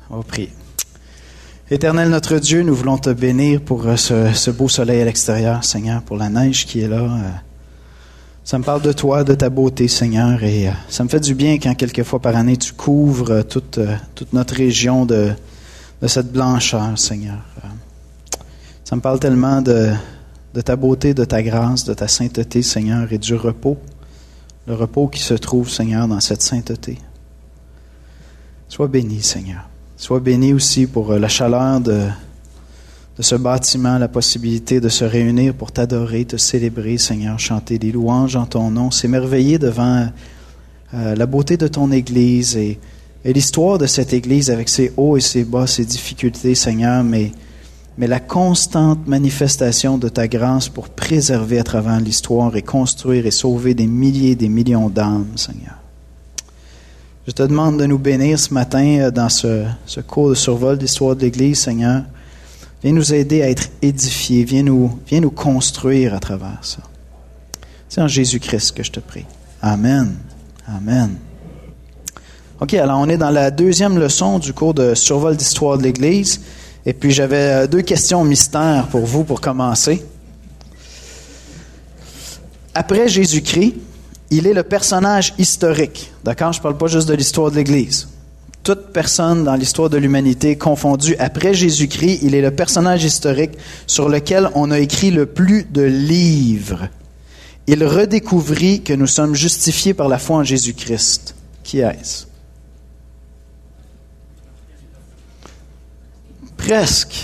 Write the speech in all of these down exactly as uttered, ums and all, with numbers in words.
On va prier. Éternel notre Dieu, nous voulons te bénir pour ce, ce beau soleil à l'extérieur, Seigneur, pour la neige qui est là. Ça me parle de toi, de ta beauté, Seigneur, et ça me fait du bien quand quelques fois par année tu couvres toute, toute notre région de, de cette blancheur, Seigneur. Ça me parle tellement de, de ta beauté, de ta grâce, de ta sainteté, Seigneur, et du repos, le repos qui se trouve, Seigneur, dans cette sainteté. Sois béni, Seigneur. Sois béni aussi pour la chaleur de, de ce bâtiment, la possibilité de se réunir pour t'adorer, te célébrer, Seigneur, chanter des louanges en ton nom, s'émerveiller devant euh, la beauté de ton Église et, et l'histoire de cette Église avec ses hauts et ses bas, ses difficultés, Seigneur, mais, mais la constante manifestation de ta grâce pour préserver à travers l'histoire et construire et sauver des milliers et des millions d'âmes, Seigneur. Je te demande de nous bénir ce matin dans ce, ce cours de survol d'histoire de l'Église, Seigneur. Viens nous aider à être édifiés. Viens nous, viens nous construire à travers ça. C'est en Jésus-Christ que je te prie. Amen. Amen. OK, alors on est dans la deuxième leçon du cours de survol d'histoire de l'Église. Et puis j'avais deux questions mystères pour vous pour commencer. Après Jésus-Christ, il est le personnage historique. D'accord? Je ne parle pas juste de l'histoire de l'Église. Toute personne dans l'histoire de l'humanité confondue après Jésus-Christ, il est le personnage historique sur lequel on a écrit le plus de livres. Il redécouvrit que nous sommes justifiés par la foi en Jésus-Christ. Qui est-ce? Presque.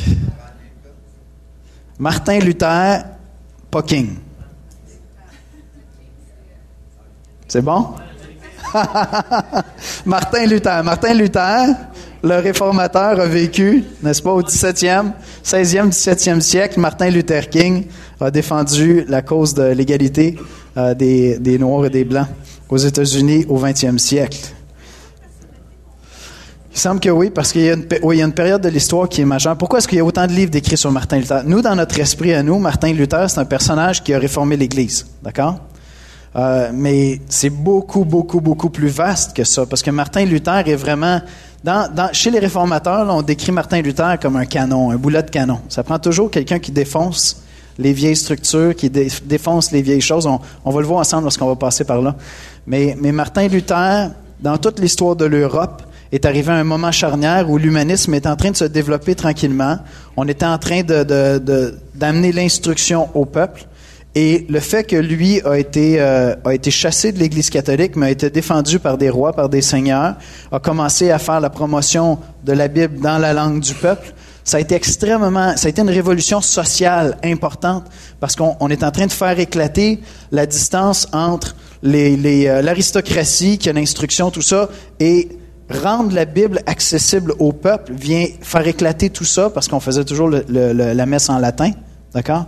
Martin Luther, pas King. C'est bon? Martin Luther. Martin Luther, le réformateur, a vécu, n'est-ce pas, au dix-septième, seizième, dix-septième siècle. Martin Luther King a défendu la cause de l'égalité euh, des, des Noirs et des Blancs aux États-Unis au vingtième siècle. Il semble que oui, parce qu'il y a une, oui, il y a une période de l'histoire qui est majeure. Pourquoi est-ce qu'il y a autant de livres décrits sur Martin Luther? Nous, dans notre esprit à nous, Martin Luther, c'est un personnage qui a réformé l'Église. D'accord? Euh, mais c'est beaucoup, beaucoup, beaucoup plus vaste que ça, parce que Martin Luther est vraiment... Dans, dans, chez les réformateurs, là, on décrit Martin Luther comme un canon, un boulet de canon. Ça prend toujours quelqu'un qui défonce les vieilles structures, qui dé, défonce les vieilles choses. On, on va le voir ensemble lorsqu'on va passer par là. Mais, mais Martin Luther, dans toute l'histoire de l'Europe, est arrivé à un moment charnière où l'humanisme est en train de se développer tranquillement. On était en train de, de, de, d'amener l'instruction au peuple. Et le fait que lui a été, euh, a été chassé de l'Église catholique, mais a été défendu par des rois, par des seigneurs, a commencé à faire la promotion de la Bible dans la langue du peuple, ça a été extrêmement, ça a été une révolution sociale importante parce qu'on on est en train de faire éclater la distance entre les, les, euh, l'aristocratie, qui a l'instruction, tout ça, et rendre la Bible accessible au peuple vient faire éclater tout ça parce qu'on faisait toujours le, le, le, la messe en latin, d'accord?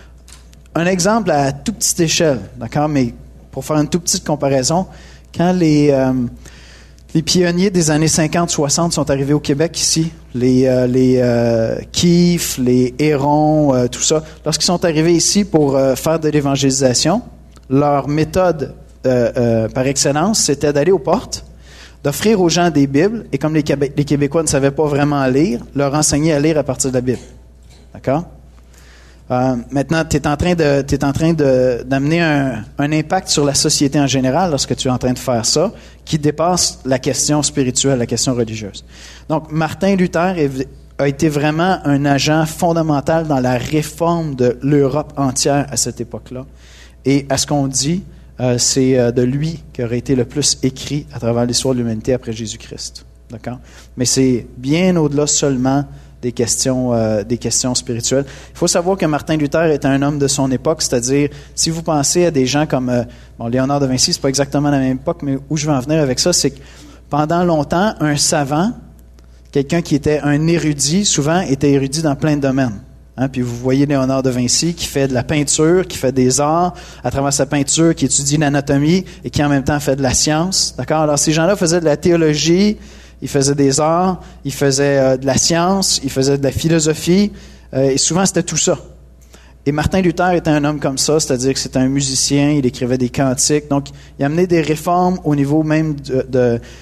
Un exemple à toute petite échelle, d'accord, mais pour faire une toute petite comparaison, quand les, euh, les pionniers des années cinquante soixante sont arrivés au Québec ici, les, euh, les euh, Keefe, les Héron, euh, tout ça, lorsqu'ils sont arrivés ici pour euh, faire de l'évangélisation, leur méthode euh, euh, par excellence, c'était d'aller aux portes, d'offrir aux gens des Bibles, et comme les, Québé- les Québécois ne savaient pas vraiment lire, leur enseigner à lire à partir de la Bible. D'accord? Euh, maintenant, tu es en train de, t'es en train de, d'amener un, un impact sur la société en général lorsque tu es en train de faire ça, qui dépasse la question spirituelle, la question religieuse. Donc, Martin Luther est, a été vraiment un agent fondamental dans la réforme de l'Europe entière à cette époque-là. Et à ce qu'on dit, euh, c'est euh, de lui qui aurait été le plus écrit à travers l'histoire de l'humanité après Jésus-Christ. D'accord? Mais c'est bien au-delà seulement des questions, euh, des questions spirituelles. Il faut savoir que Martin Luther était un homme de son époque, c'est-à-dire, si vous pensez à des gens comme euh, bon, Léonard de Vinci, c'est pas exactement la même époque, mais où je veux en venir avec ça, c'est que pendant longtemps, un savant, quelqu'un qui était un érudit, souvent était érudit dans plein de domaines. Hein, puis vous voyez Léonard de Vinci qui fait de la peinture, qui fait des arts, à travers sa peinture, qui étudie l'anatomie et qui en même temps fait de la science. D'accord? Alors ces gens-là faisaient de la théologie, ils faisaient des arts, ils faisaient euh, de la science, ils faisaient de la philosophie, euh, et souvent c'était tout ça. Et Martin Luther était un homme comme ça, c'est-à-dire que c'était un musicien, il écrivait des cantiques, donc il a amené des réformes au niveau même de, de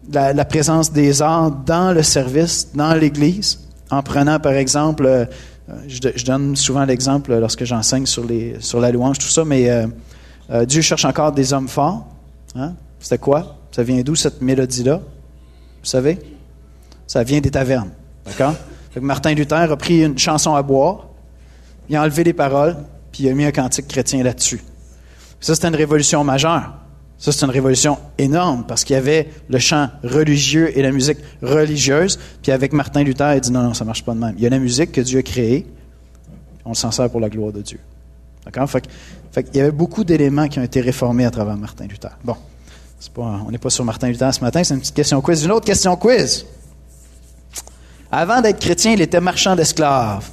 la, la présence des arts dans le service, dans l'Église, en prenant par exemple, euh, je, je donne souvent l'exemple lorsque j'enseigne sur, les, sur la louange, tout ça, mais euh, euh, Dieu cherche encore des hommes forts. Hein? C'était quoi? Ça vient d'où cette mélodie-là? Vous savez? Ça vient des tavernes. D'accord? Fait que Martin Luther a pris une chanson à boire, il a enlevé les paroles, puis il a mis un cantique chrétien là-dessus. Ça, c'était une révolution majeure. Ça, c'est une révolution énorme parce qu'il y avait le chant religieux et la musique religieuse. Puis avec Martin Luther, il dit non, non, ça ne marche pas de même. Il y a la musique que Dieu a créée. On s'en sert pour la gloire de Dieu. D'accord? Fait, fait qu'il y avait beaucoup d'éléments qui ont été réformés à travers Martin Luther. Bon, c'est pas, on n'est pas sur Martin Luther ce matin, c'est une petite question quiz. Une autre question quiz. Avant d'être chrétien, il était marchand d'esclaves.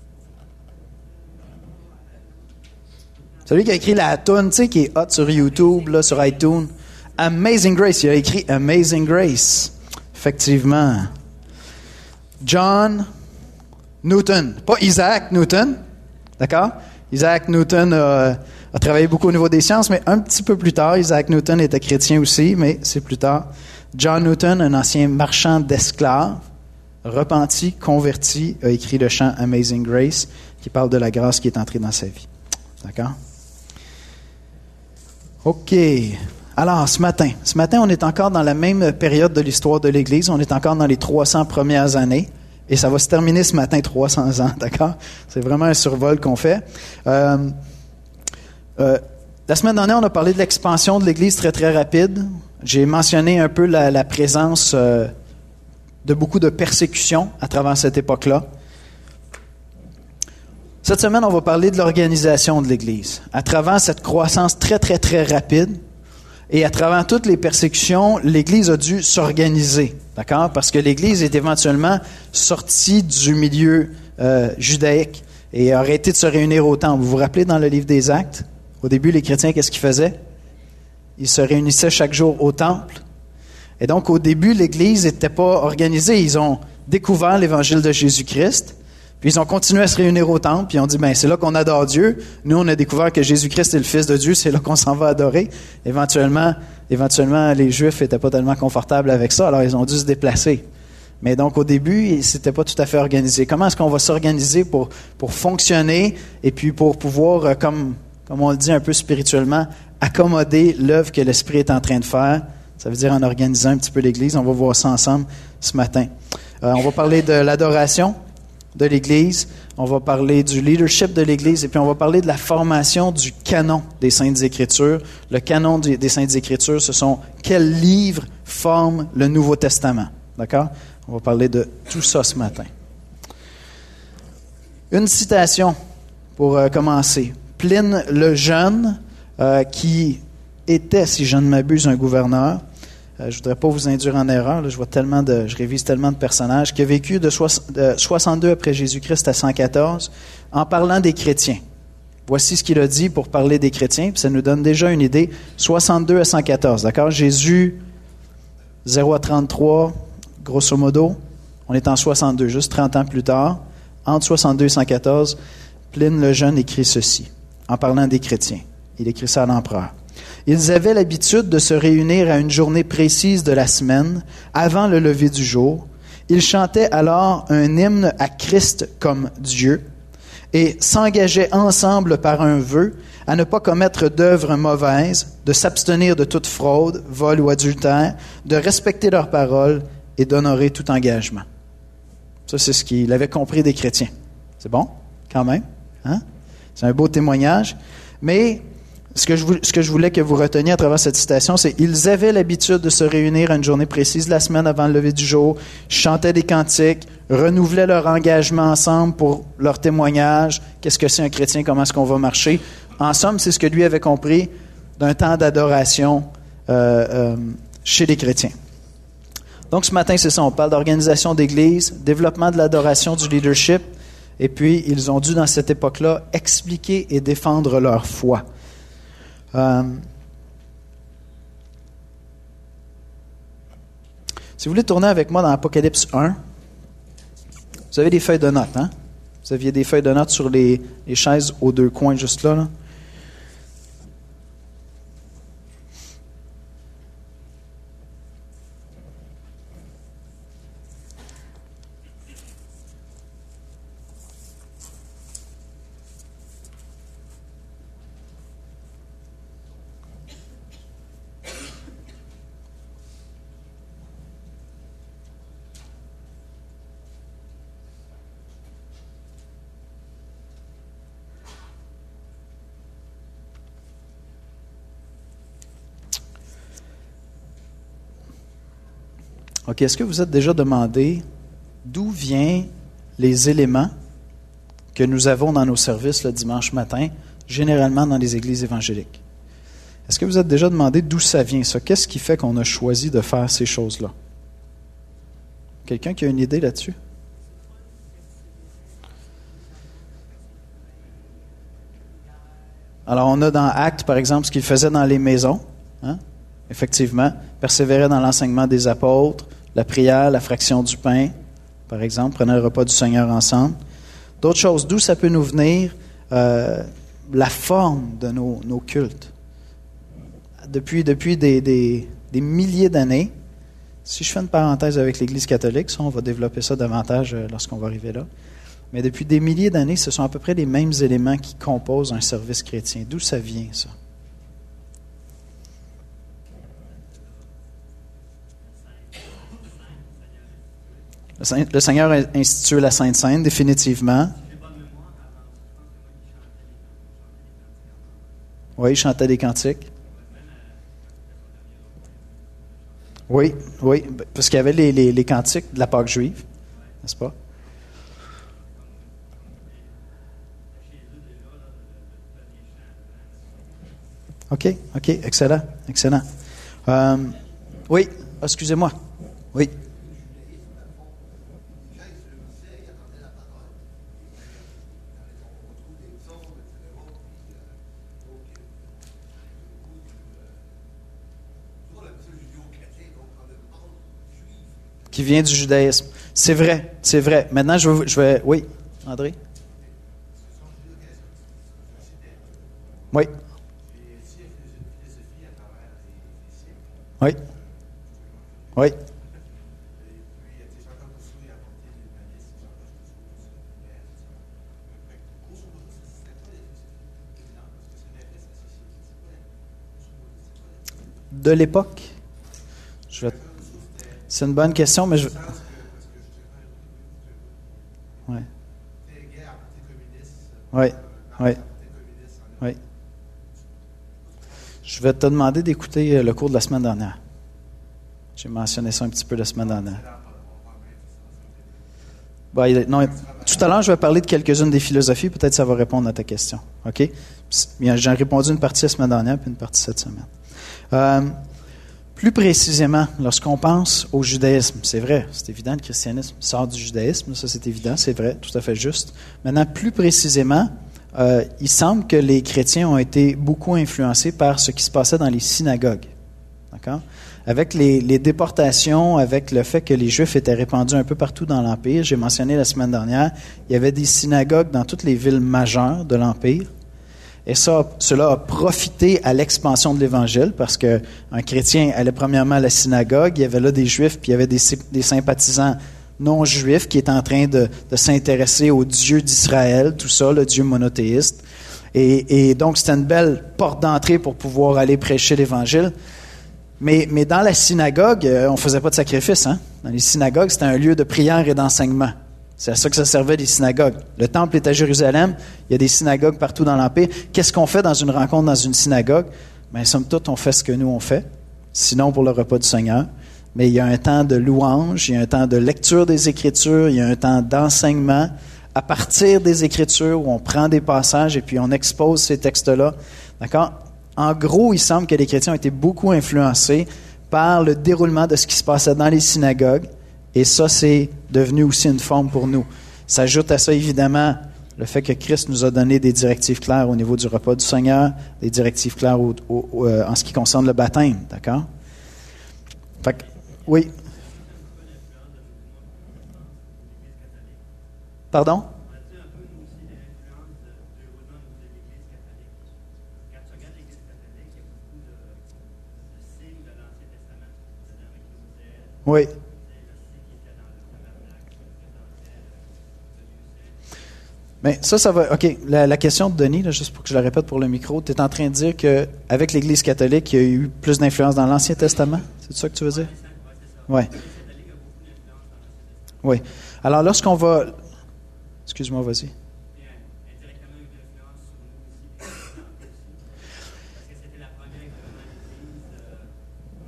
Celui qui a écrit la toune, tu sais, qui est hot sur YouTube, là, sur iTunes. Amazing Grace. Il a écrit Amazing Grace. Effectivement. John Newton. Pas Isaac Newton. D'accord? Isaac Newton a, a travaillé beaucoup au niveau des sciences, mais un petit peu plus tard. Isaac Newton était chrétien aussi, mais c'est plus tard. John Newton, un ancien marchand d'esclaves, repenti, converti, a écrit le chant Amazing Grace, qui parle de la grâce qui est entrée dans sa vie. D'accord? OK. Alors, ce matin, ce matin, on est encore dans la même période de l'histoire de l'Église. On est encore dans les trois cents premières années. Et ça va se terminer ce matin, trois cents ans, d'accord? C'est vraiment un survol qu'on fait. Euh, euh, la semaine dernière, on a parlé de l'expansion de l'Église très, très rapide. J'ai mentionné un peu la, la présence euh, de beaucoup de persécutions à travers cette époque-là. Cette semaine, on va parler de l'organisation de l'Église. À travers cette croissance très, très, très rapide et à travers toutes les persécutions, l'Église a dû s'organiser, d'accord? Parce que l'Église est éventuellement sortie du milieu euh, judaïque et a arrêté de se réunir au temple. Vous vous rappelez dans le livre des Actes, au début, les chrétiens, qu'est-ce qu'ils faisaient? Ils se réunissaient chaque jour au temple. Et donc, au début, l'Église n'était pas organisée. Ils ont découvert l'Évangile de Jésus-Christ. Puis ils ont continué à se réunir au temple, puis ils ont dit, ben c'est là qu'on adore Dieu. Nous, on a découvert que Jésus-Christ est le Fils de Dieu, c'est là qu'on s'en va adorer. Éventuellement, éventuellement, les Juifs n'étaient pas tellement confortables avec ça, alors ils ont dû se déplacer. Mais donc, au début, c'était pas tout à fait organisé. Comment est-ce qu'on va s'organiser pour, pour fonctionner et puis pour pouvoir, comme, comme on le dit un peu spirituellement, accommoder l'œuvre que l'Esprit est en train de faire? Ça veut dire en organisant un petit peu l'Église. On va voir ça ensemble ce matin. Euh, on va parler de l'adoration de l'Église, on va parler du leadership de l'Église et puis on va parler de la formation du canon des Saintes Écritures. Le canon des Saintes Écritures, ce sont quels livres forment le Nouveau Testament. D'accord? On va parler de tout ça ce matin. Une citation pour euh, commencer. Pline le Jeune, euh, qui était, si je ne m'abuse, un gouverneur. Euh, je ne voudrais pas vous induire en erreur, là, je vois tellement de, je révise tellement de personnages, qui a vécu de, soix, de soixante-deux après Jésus-Christ à cent quatorze, en parlant des chrétiens. Voici ce qu'il a dit pour parler des chrétiens, puis ça nous donne déjà une idée. soixante-deux à cent quatorze, d'accord? Jésus, zéro à trente-trois, grosso modo, on est en soixante-deux, juste trente ans plus tard. Entre soixante-deux et cent quatorze, Pline le Jeune écrit ceci, en parlant des chrétiens. Il écrit ça à l'empereur. Ils avaient l'habitude de se réunir à une journée précise de la semaine, avant le lever du jour. Ils chantaient alors un hymne à Christ comme Dieu et s'engageaient ensemble par un vœu à ne pas commettre d'œuvres mauvaises, de s'abstenir de toute fraude, vol ou adultère, de respecter leurs paroles et d'honorer tout engagement. Ça, c'est ce qu'il avait compris des chrétiens. C'est bon, quand même? Hein? C'est un beau témoignage. Mais ce que, je, ce que je voulais que vous reteniez à travers cette citation, c'est qu'ils avaient l'habitude de se réunir à une journée précise de la semaine avant le lever du jour, chantaient des cantiques, renouvelaient leur engagement ensemble pour leur témoignage. Qu'est-ce que c'est un chrétien? Comment est-ce qu'on va marcher? En somme, c'est ce que lui avait compris d'un temps d'adoration euh, euh, chez les chrétiens. Donc ce matin, c'est ça, on parle d'organisation d'église, développement de l'adoration, du leadership, et puis ils ont dû, dans cette époque-là, expliquer et défendre leur foi. Euh, si vous voulez tourner avec moi dans Apocalypse un, vous avez des feuilles de notes, hein? Vous aviez des feuilles de notes sur les, les chaises aux deux coins, juste là, là. OK, est-ce que vous êtes déjà demandé d'où viennent les éléments que nous avons dans nos services le dimanche matin, généralement dans les églises évangéliques? Est-ce que vous êtes déjà demandé d'où ça vient, ça? Qu'est-ce qui fait qu'on a choisi de faire ces choses-là? Quelqu'un qui a une idée là-dessus? Alors, on a dans Actes, par exemple, ce qu'ils faisaient dans les maisons, hein? Effectivement, persévéraient dans l'enseignement des apôtres, la prière, la fraction du pain, par exemple, prenaient le repas du Seigneur ensemble. D'autres choses, d'où ça peut nous venir euh, la forme de nos, nos cultes. Depuis, depuis des, des, des milliers d'années, si je fais une parenthèse avec l'Église catholique, ça, on va développer ça davantage lorsqu'on va arriver là, mais depuis des milliers d'années, ce sont à peu près les mêmes éléments qui composent un service chrétien. D'où ça vient, ça? Le Seigneur a institué la Sainte Seine, définitivement. Oui, il chantait des cantiques. Oui, oui, parce qu'il y avait les, les, les cantiques de la Pâque juive, n'est-ce pas? OK, OK, excellent, excellent. Euh, oui, excusez-moi. Oui. Qui vient du judaïsme. C'est vrai, c'est vrai. Maintenant, je vais... Je vais oui, André? Oui. Oui. Oui. De l'époque? Je vais... C'est une bonne question, mais je... Oui. Oui, oui, oui. Je vais te demander d'écouter le cours de la semaine dernière. J'ai mentionné ça un petit peu la semaine dernière. Bon, non, tout à l'heure, je vais parler de quelques-unes des philosophies. Peut-être que ça va répondre à ta question. OK? J'ai répondu une partie la semaine dernière puis une partie cette semaine. Euh, plus précisément, lorsqu'on pense au judaïsme, c'est vrai, c'est évident, le christianisme sort du judaïsme, ça c'est évident, c'est vrai, tout à fait juste. Maintenant, plus précisément, euh, il semble que les chrétiens ont été beaucoup influencés par ce qui se passait dans les synagogues. D'accord? Avec les, les déportations, avec le fait que les Juifs étaient répandus un peu partout dans l'Empire, j'ai mentionné la semaine dernière, il y avait des synagogues dans toutes les villes majeures de l'Empire. Et ça, cela a profité à l'expansion de l'Évangile parce qu'un chrétien allait premièrement à la synagogue, il y avait là des Juifs, puis il y avait des, des sympathisants non-juifs qui étaient en train de, de s'intéresser au Dieu d'Israël, tout ça, le Dieu monothéiste. Et, et donc, c'était une belle porte d'entrée pour pouvoir aller prêcher l'Évangile. Mais, mais dans la synagogue, on ne faisait pas de sacrifice. Hein? Dans les synagogues, c'était un lieu de prière et d'enseignement. C'est à ça que ça servait, les synagogues. Le temple est à Jérusalem, il y a des synagogues partout dans l'Empire. Qu'est-ce qu'on fait dans une rencontre dans une synagogue? Bien, somme toute, on fait ce que nous, on fait, sinon pour le repas du Seigneur. Mais il y a un temps de louange, il y a un temps de lecture des Écritures, il y a un temps d'enseignement à partir des Écritures où on prend des passages et puis on expose ces textes-là. D'accord? En gros, il semble que les chrétiens ont été beaucoup influencés par le déroulement de ce qui se passait dans les synagogues. Et ça, c'est devenu aussi une forme pour nous. S'ajoute à ça, évidemment, le fait que Christ nous a donné des directives claires au niveau du repas du Seigneur, des directives claires au, au, au, euh, en ce qui concerne le baptême. D'accord? Fait que, oui. Pardon? Oui. Bien, ça, ça va... OK, la, la question de Denis, là, juste pour que je la répète pour le micro, tu es en train de dire qu'avec l'Église catholique, il y a eu plus d'influence dans l'Ancien Testament? C'est ça que tu veux dire? Oui. Oui. Alors, lorsqu'on va... Excuse-moi, vas-y.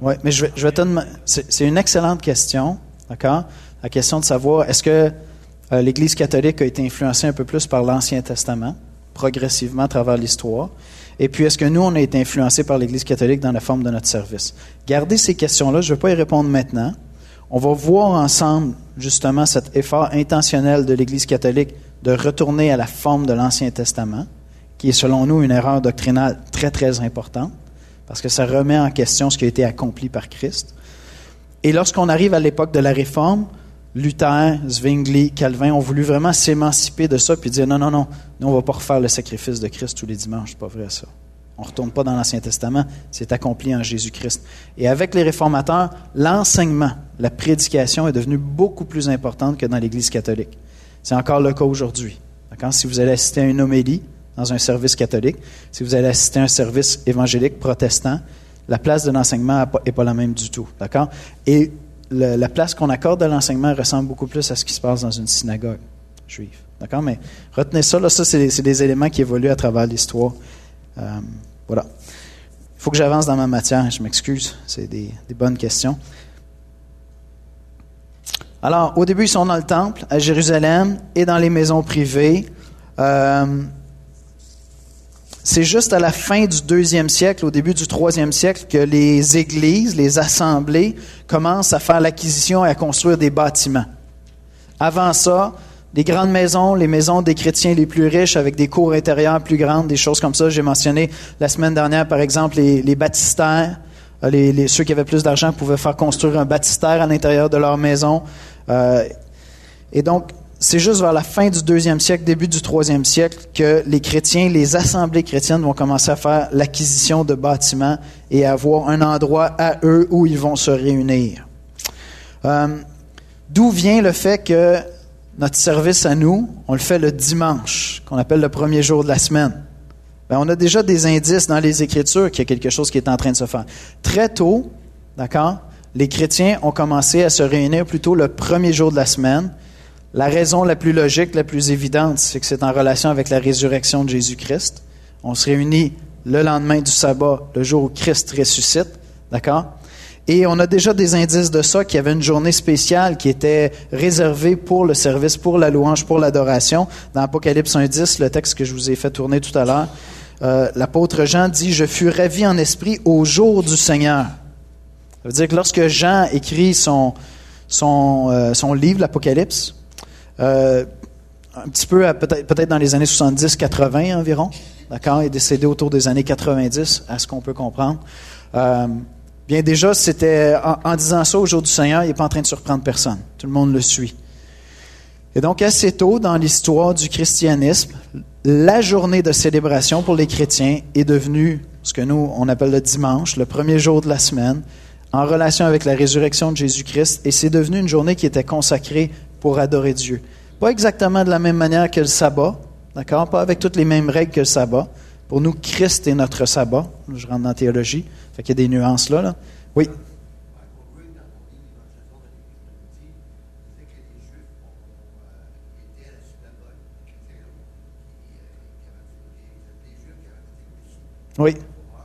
Oui, mais je vais, je vais te demander, c'est, c'est une excellente question, d'accord? La question de savoir, est-ce que euh, l'Église catholique a été influencée un peu plus par l'Ancien Testament, progressivement à travers l'histoire? Et puis, est-ce que nous, on a été influencés par l'Église catholique dans la forme de notre service? Gardez ces questions-là, je ne vais pas y répondre maintenant. On va voir ensemble, justement, cet effort intentionnel de l'Église catholique de retourner à la forme de l'Ancien Testament, qui est, selon nous, une erreur doctrinale très, très importante, parce que ça remet en question ce qui a été accompli par Christ. Et lorsqu'on arrive à l'époque de la Réforme, Luther, Zwingli, Calvin ont voulu vraiment s'émanciper de ça puis dire non, non, non, nous on ne va pas refaire le sacrifice de Christ tous les dimanches, c'est pas vrai ça. On ne retourne pas dans l'Ancien Testament, c'est accompli en Jésus-Christ. Et avec les réformateurs, l'enseignement, la prédication est devenue beaucoup plus importante que dans l'Église catholique. C'est encore le cas aujourd'hui. D'accord? Si vous allez assister à une homélie dans un service catholique, si vous allez assister à un service évangélique protestant, la place de l'enseignement n'est pas la même du tout. D'accord? Et le, la place qu'on accorde à l'enseignement ressemble beaucoup plus à ce qui se passe dans une synagogue juive. D'accord? Mais retenez ça, là, ça c'est, c'est des éléments qui évoluent à travers l'histoire. Euh, voilà. Il faut que j'avance dans ma matière, je m'excuse, c'est des, des bonnes questions. Alors, au début, ils sont dans le temple, à Jérusalem, et dans les maisons privées. Euh, c'est juste à la fin du deuxième siècle, au début du troisième siècle, que les églises, les assemblées, commencent à faire l'acquisition et à construire des bâtiments. Avant ça, des grandes maisons, les maisons des chrétiens les plus riches avec des cours intérieures plus grandes, des choses comme ça. J'ai mentionné la semaine dernière, par exemple, les, les baptistères. Les, les, ceux qui avaient plus d'argent pouvaient faire construire un baptistère à l'intérieur de leur maison. Euh, et donc, c'est juste vers la fin du deuxième siècle, début du troisième siècle, que les chrétiens, les assemblées chrétiennes vont commencer à faire l'acquisition de bâtiments et à avoir un endroit à eux où ils vont se réunir. Euh, d'où vient le fait que notre service à nous, on le fait le dimanche, qu'on appelle le premier jour de la semaine? Bien, on a déjà des indices dans les Écritures qu'il y a quelque chose qui est en train de se faire. Très tôt, d'accord, les chrétiens ont commencé à se réunir plutôt le premier jour de la semaine. La raison la plus logique, la plus évidente, c'est que c'est en relation avec la résurrection de Jésus-Christ. On se réunit le lendemain du sabbat, le jour où Christ ressuscite, d'accord? Et on a déjà des indices de ça, qu'il y avait une journée spéciale qui était réservée pour le service, pour la louange, pour l'adoration. Dans Apocalypse un dix, le texte que je vous ai fait tourner tout à l'heure, euh, l'apôtre Jean dit « Je fus ravi en esprit au jour du Seigneur ». Ça veut dire que lorsque Jean écrit son, son, euh, son livre, l'Apocalypse, euh, un petit peu, à, peut-être, peut-être dans les années soixante-dix quatre-vingts environ, d'accord, il est décédé autour des années quatre-vingt-dix, à ce qu'on peut comprendre. Euh, bien déjà, c'était en, en disant ça au jour du Seigneur, il n'est pas en train de surprendre personne. Tout le monde le suit. Et donc, assez tôt dans l'histoire du christianisme, la journée de célébration pour les chrétiens est devenue ce que nous, on appelle le dimanche, le premier jour de la semaine, en relation avec la résurrection de Jésus-Christ, et c'est devenu une journée qui était consacrée pour adorer Dieu. Pas exactement de la même manière que le sabbat, d'accord? Pas avec toutes les mêmes règles que le sabbat. Pour nous, Christ est notre sabbat. Je rentre dans la théologie, fait qu'il y a des nuances là. là. Oui? Oui.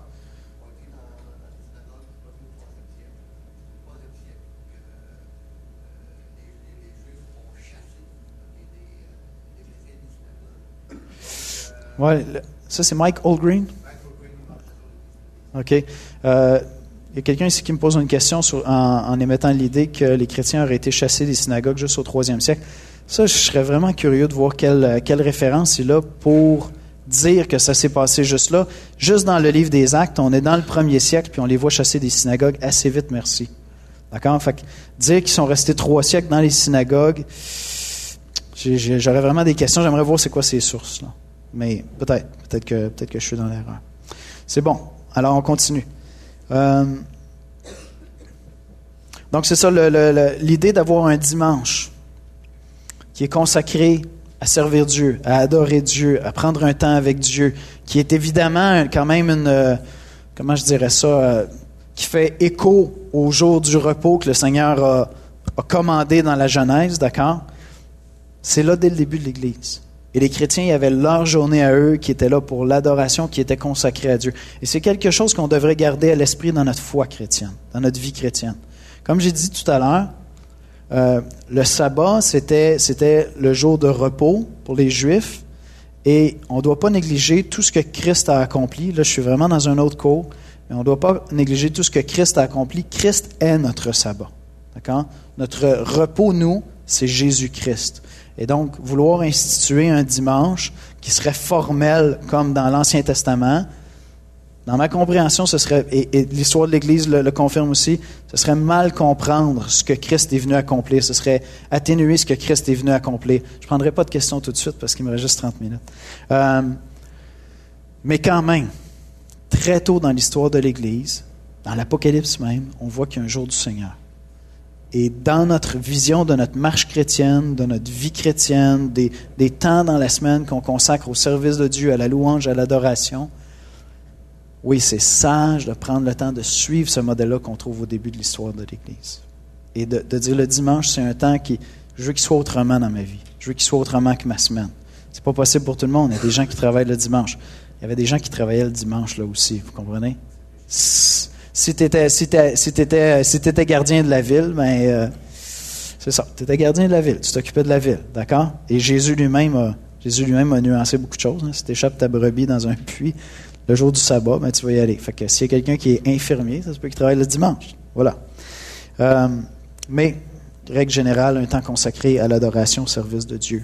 Ouais, ça c'est Mike Allgreen. OK. Euh, il y a quelqu'un ici qui me pose une question sur, en, en émettant l'idée que les chrétiens auraient été chassés des synagogues juste au troisième siècle. Ça, je serais vraiment curieux de voir quelle, quelle référence il a pour dire que ça s'est passé juste là. Juste dans le livre des Actes, on est dans le premier siècle, puis on les voit chasser des synagogues assez vite, merci. D'accord? Fait que dire qu'ils sont restés trois siècles dans les synagogues, j'ai, j'ai, j'aurais vraiment des questions. J'aimerais voir c'est quoi ces sources, là. Mais peut-être, peut-être que, peut-être que je suis dans l'erreur. C'est bon. Alors, on continue. Euh, donc, c'est ça, le, le, le, l'idée d'avoir un dimanche qui est consacré à servir Dieu, à adorer Dieu, à prendre un temps avec Dieu, qui est évidemment quand même une, euh, comment je dirais ça, euh, qui fait écho au jour du repos que le Seigneur a, a commandé dans la Genèse, d'accord? C'est là dès le début de l'Église. Et les chrétiens, il y avait leur journée à eux qui était là pour l'adoration, qui était consacrée à Dieu. Et c'est quelque chose qu'on devrait garder à l'esprit dans notre foi chrétienne, dans notre vie chrétienne. Comme j'ai dit tout à l'heure, euh, le sabbat, c'était, c'était le jour de repos pour les Juifs. Et on ne doit pas négliger tout ce que Christ a accompli. Là, je suis vraiment dans un autre cours. Mais on ne doit pas négliger tout ce que Christ a accompli. Christ est notre sabbat. D'accord? Notre repos, nous, c'est Jésus-Christ. Et donc, vouloir instituer un dimanche qui serait formel comme dans l'Ancien Testament, dans ma compréhension, ce serait, et, et l'histoire de l'Église le, le confirme aussi, ce serait mal comprendre ce que Christ est venu accomplir. Ce serait atténuer ce que Christ est venu accomplir. Je ne prendrai pas de questions tout de suite parce qu'il me reste juste trente minutes. Euh, mais quand même, très tôt dans l'histoire de l'Église, dans l'Apocalypse même, on voit qu'il y a un jour du Seigneur. Et dans notre vision de notre marche chrétienne, de notre vie chrétienne, des, des temps dans la semaine qu'on consacre au service de Dieu, à la louange, à l'adoration, oui, c'est sage de prendre le temps de suivre ce modèle-là qu'on trouve au début de l'histoire de l'Église. Et de, de dire le dimanche, c'est un temps qui, je veux qu'il soit autrement dans ma vie. Je veux qu'il soit autrement que ma semaine. C'est pas possible pour tout le monde. Il y a des gens qui travaillent le dimanche. Il y avait des gens qui travaillaient le dimanche là aussi, vous comprenez? Si tu étais si t'étais, si t'étais, si t'étais gardien de la ville, ben euh, c'est ça. Tu étais gardien de la ville. Tu t'occupais de la ville, d'accord? Et Jésus lui-même a, Jésus lui-même a nuancé beaucoup de choses. Hein. Si tu échappes ta brebis dans un puits le jour du sabbat, ben tu vas y aller. Fait que s'il y a quelqu'un qui est infirmier, ça se peut qu'il travaille le dimanche. Voilà. Euh, mais, règle générale, un temps consacré à l'adoration, au service de Dieu.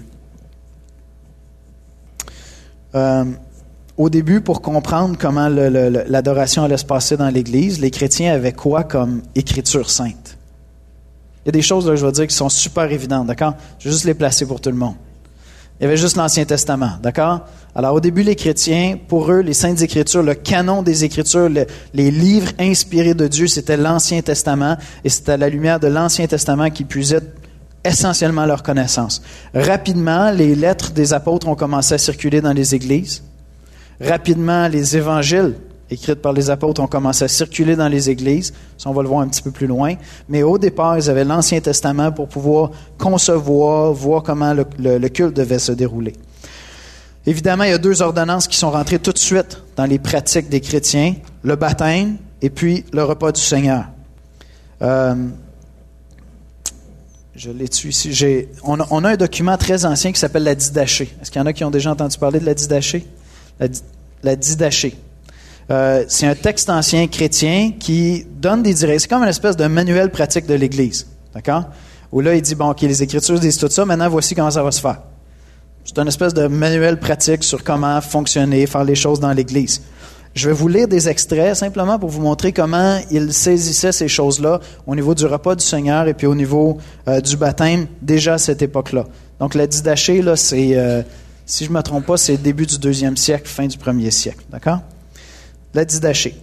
Euh, Au début, pour comprendre comment le, le, l'adoration allait se passer dans l'Église, les chrétiens avaient quoi comme écriture sainte? Il y a des choses, là, je vais dire, qui sont super évidentes, d'accord? Je vais juste les placer pour tout le monde. Il y avait juste l'Ancien Testament, d'accord? Alors, au début, les chrétiens, pour eux, les Saintes Écritures, le canon des Écritures, le, les livres inspirés de Dieu, c'était l'Ancien Testament, et c'était à la lumière de l'Ancien Testament qu'ils puisaient essentiellement leur connaissance. Rapidement, les lettres des apôtres ont commencé à circuler dans les églises. Rapidement, les évangiles écrits par les apôtres ont commencé à circuler dans les églises. Ça, on va le voir un petit peu plus loin. Mais au départ, ils avaient l'Ancien Testament pour pouvoir concevoir, voir comment le, le, le culte devait se dérouler. Évidemment, il y a deux ordonnances qui sont rentrées tout de suite dans les pratiques des chrétiens. Le baptême et puis le repas du Seigneur. Euh, je l'ai dessus ici. J'ai, on, a, on a un document très ancien qui s'appelle la Didaché. Est-ce qu'il y en a qui ont déjà entendu parler de la Didaché? La, la Didaché. Euh, c'est un texte ancien chrétien qui donne des directions. C'est comme une espèce de manuel pratique de l'Église. D'accord? Où là, il dit, bon, OK, les Écritures disent tout ça, maintenant, voici comment ça va se faire. C'est une espèce de manuel pratique sur comment fonctionner, faire les choses dans l'Église. Je vais vous lire des extraits simplement pour vous montrer comment il saisissait ces choses-là au niveau du repas du Seigneur et puis au niveau euh, du baptême, déjà à cette époque-là. Donc, la Didaché, là, c'est... Euh, Si je ne me trompe pas, c'est début du deuxième siècle, fin du premier siècle. D'accord? La Didaché.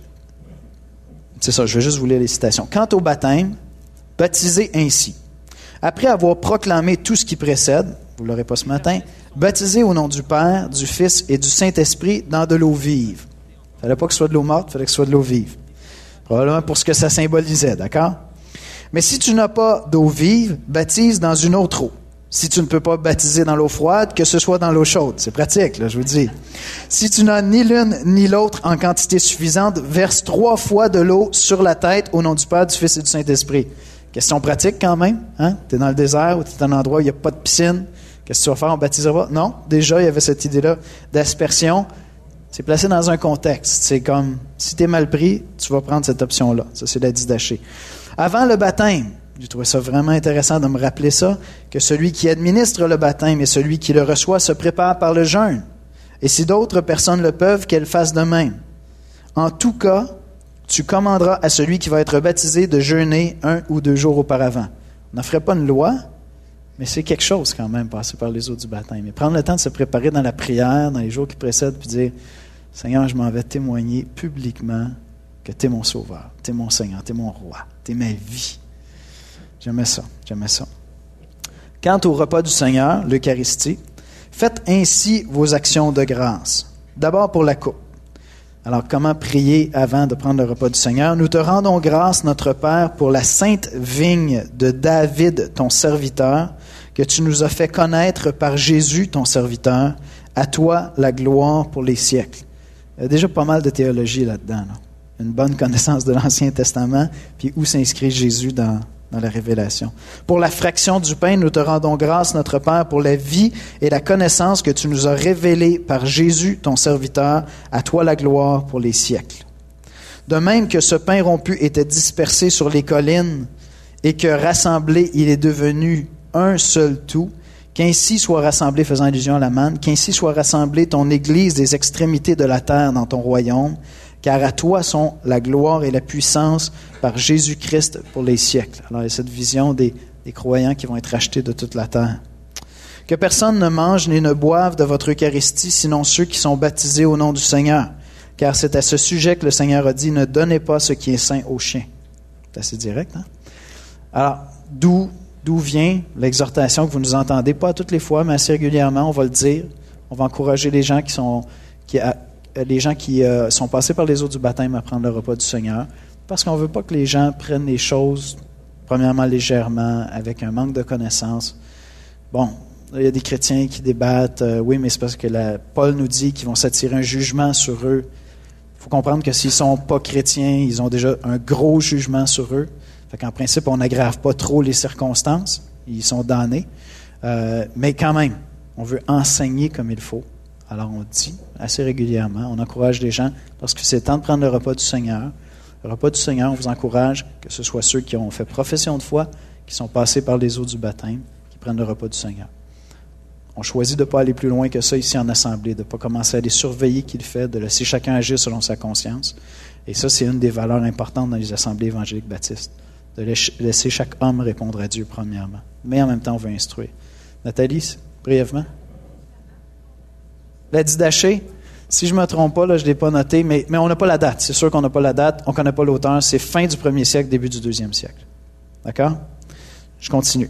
C'est ça, je vais juste vous lire les citations. Quant au baptême, baptisez ainsi. Après avoir proclamé tout ce qui précède, vous ne l'aurez pas ce matin, baptisez au nom du Père, du Fils et du Saint-Esprit dans de l'eau vive. Il ne fallait pas que ce soit de l'eau morte, il fallait que ce soit de l'eau vive. Probablement pour ce que ça symbolisait, d'accord? Mais si tu n'as pas d'eau vive, baptise dans une autre eau. Si tu ne peux pas baptiser dans l'eau froide, que ce soit dans l'eau chaude. C'est pratique, là, je vous dis. Si tu n'as ni l'une ni l'autre en quantité suffisante, verse trois fois de l'eau sur la tête au nom du Père, du Fils et du Saint-Esprit. Question pratique quand même. Hein? Tu es dans le désert ou tu es dans un endroit où il n'y a pas de piscine. Qu'est-ce que tu vas faire? On baptisera? Non. Déjà, il y avait cette idée-là d'aspersion. C'est placé dans un contexte. C'est comme, si tu es mal pris, tu vas prendre cette option-là. Ça, c'est la Didaché. Avant le baptême, j'ai trouvé ça vraiment intéressant de me rappeler ça, que celui qui administre le baptême et celui qui le reçoit se prépare par le jeûne. Et si d'autres personnes le peuvent, qu'elles fassent de même. En tout cas, tu commanderas à celui qui va être baptisé de jeûner un ou deux jours auparavant. On n'en ferait pas une loi, mais c'est quelque chose quand même, passer par les eaux du baptême. Et prendre le temps de se préparer dans la prière, dans les jours qui précèdent, puis dire, Seigneur, je m'en vais témoigner publiquement que tu es mon sauveur, tu es mon Seigneur, tu es mon roi, tu es ma vie. J'aimais ça, j'aimais ça. Quant au repas du Seigneur, l'Eucharistie, faites ainsi vos actions de grâce. D'abord pour la coupe. Alors, comment prier avant de prendre le repas du Seigneur? Nous te rendons grâce, notre Père, pour la sainte vigne de David, ton serviteur, que tu nous as fait connaître par Jésus, ton serviteur. À toi la gloire pour les siècles. Il y a déjà pas mal de théologie là-dedans. Là. Une bonne connaissance de l'Ancien Testament, puis où s'inscrit Jésus dans, dans la Révélation. Pour la fraction du pain, nous te rendons grâce, notre Père, pour la vie et la connaissance que tu nous as révélée par Jésus, ton serviteur. À toi la gloire pour les siècles. De même que ce pain rompu était dispersé sur les collines et que rassemblé, il est devenu un seul tout, qu'ainsi soit rassemblé, faisant allusion à la manne, qu'ainsi soit rassemblée ton Église des extrémités de la terre dans ton royaume, car à toi sont la gloire et la puissance par Jésus-Christ pour les siècles. Alors, il y a cette vision des, des croyants qui vont être rachetés de toute la terre. Que personne ne mange ni ne boive de votre Eucharistie, sinon ceux qui sont baptisés au nom du Seigneur. Car c'est à ce sujet que le Seigneur a dit, ne donnez pas ce qui est saint aux chiens. C'est assez direct, hein? Alors, d'où, d'où vient l'exhortation que vous nous entendez? Pas toutes les fois, mais assez régulièrement, on va le dire. On va encourager les gens qui sont... qui a, les gens qui euh, sont passés par les eaux du baptême à prendre le repas du Seigneur, parce qu'on ne veut pas que les gens prennent les choses, premièrement, légèrement, avec un manque de connaissance. Bon, il y a des chrétiens qui débattent, euh, oui, mais c'est parce que la, Paul nous dit qu'ils vont s'attirer un jugement sur eux. Il faut comprendre que s'ils ne sont pas chrétiens, ils ont déjà un gros jugement sur eux. Fait qu'en principe, on n'aggrave pas trop les circonstances. Ils sont damnés. Euh, mais quand même, on veut enseigner comme il faut. Alors, on dit assez régulièrement, on encourage les gens, lorsque c'est temps de prendre le repas du Seigneur, le repas du Seigneur, on vous encourage, que ce soit ceux qui ont fait profession de foi, qui sont passés par les eaux du baptême, qui prennent le repas du Seigneur. On choisit de ne pas aller plus loin que ça ici en assemblée, de ne pas commencer à les surveiller qui le fait, de laisser chacun agir selon sa conscience. Et ça, c'est une des valeurs importantes dans les assemblées évangéliques baptistes, de laisser chaque homme répondre à Dieu premièrement. Mais en même temps, on veut instruire. Nathalie, brièvement. La Didaché, si je ne me trompe pas, là, je ne l'ai pas noté, mais, mais on n'a pas la date. C'est sûr qu'on n'a pas la date, on ne connaît pas l'auteur. C'est fin du premier siècle, début du deuxième siècle. D'accord? Je continue.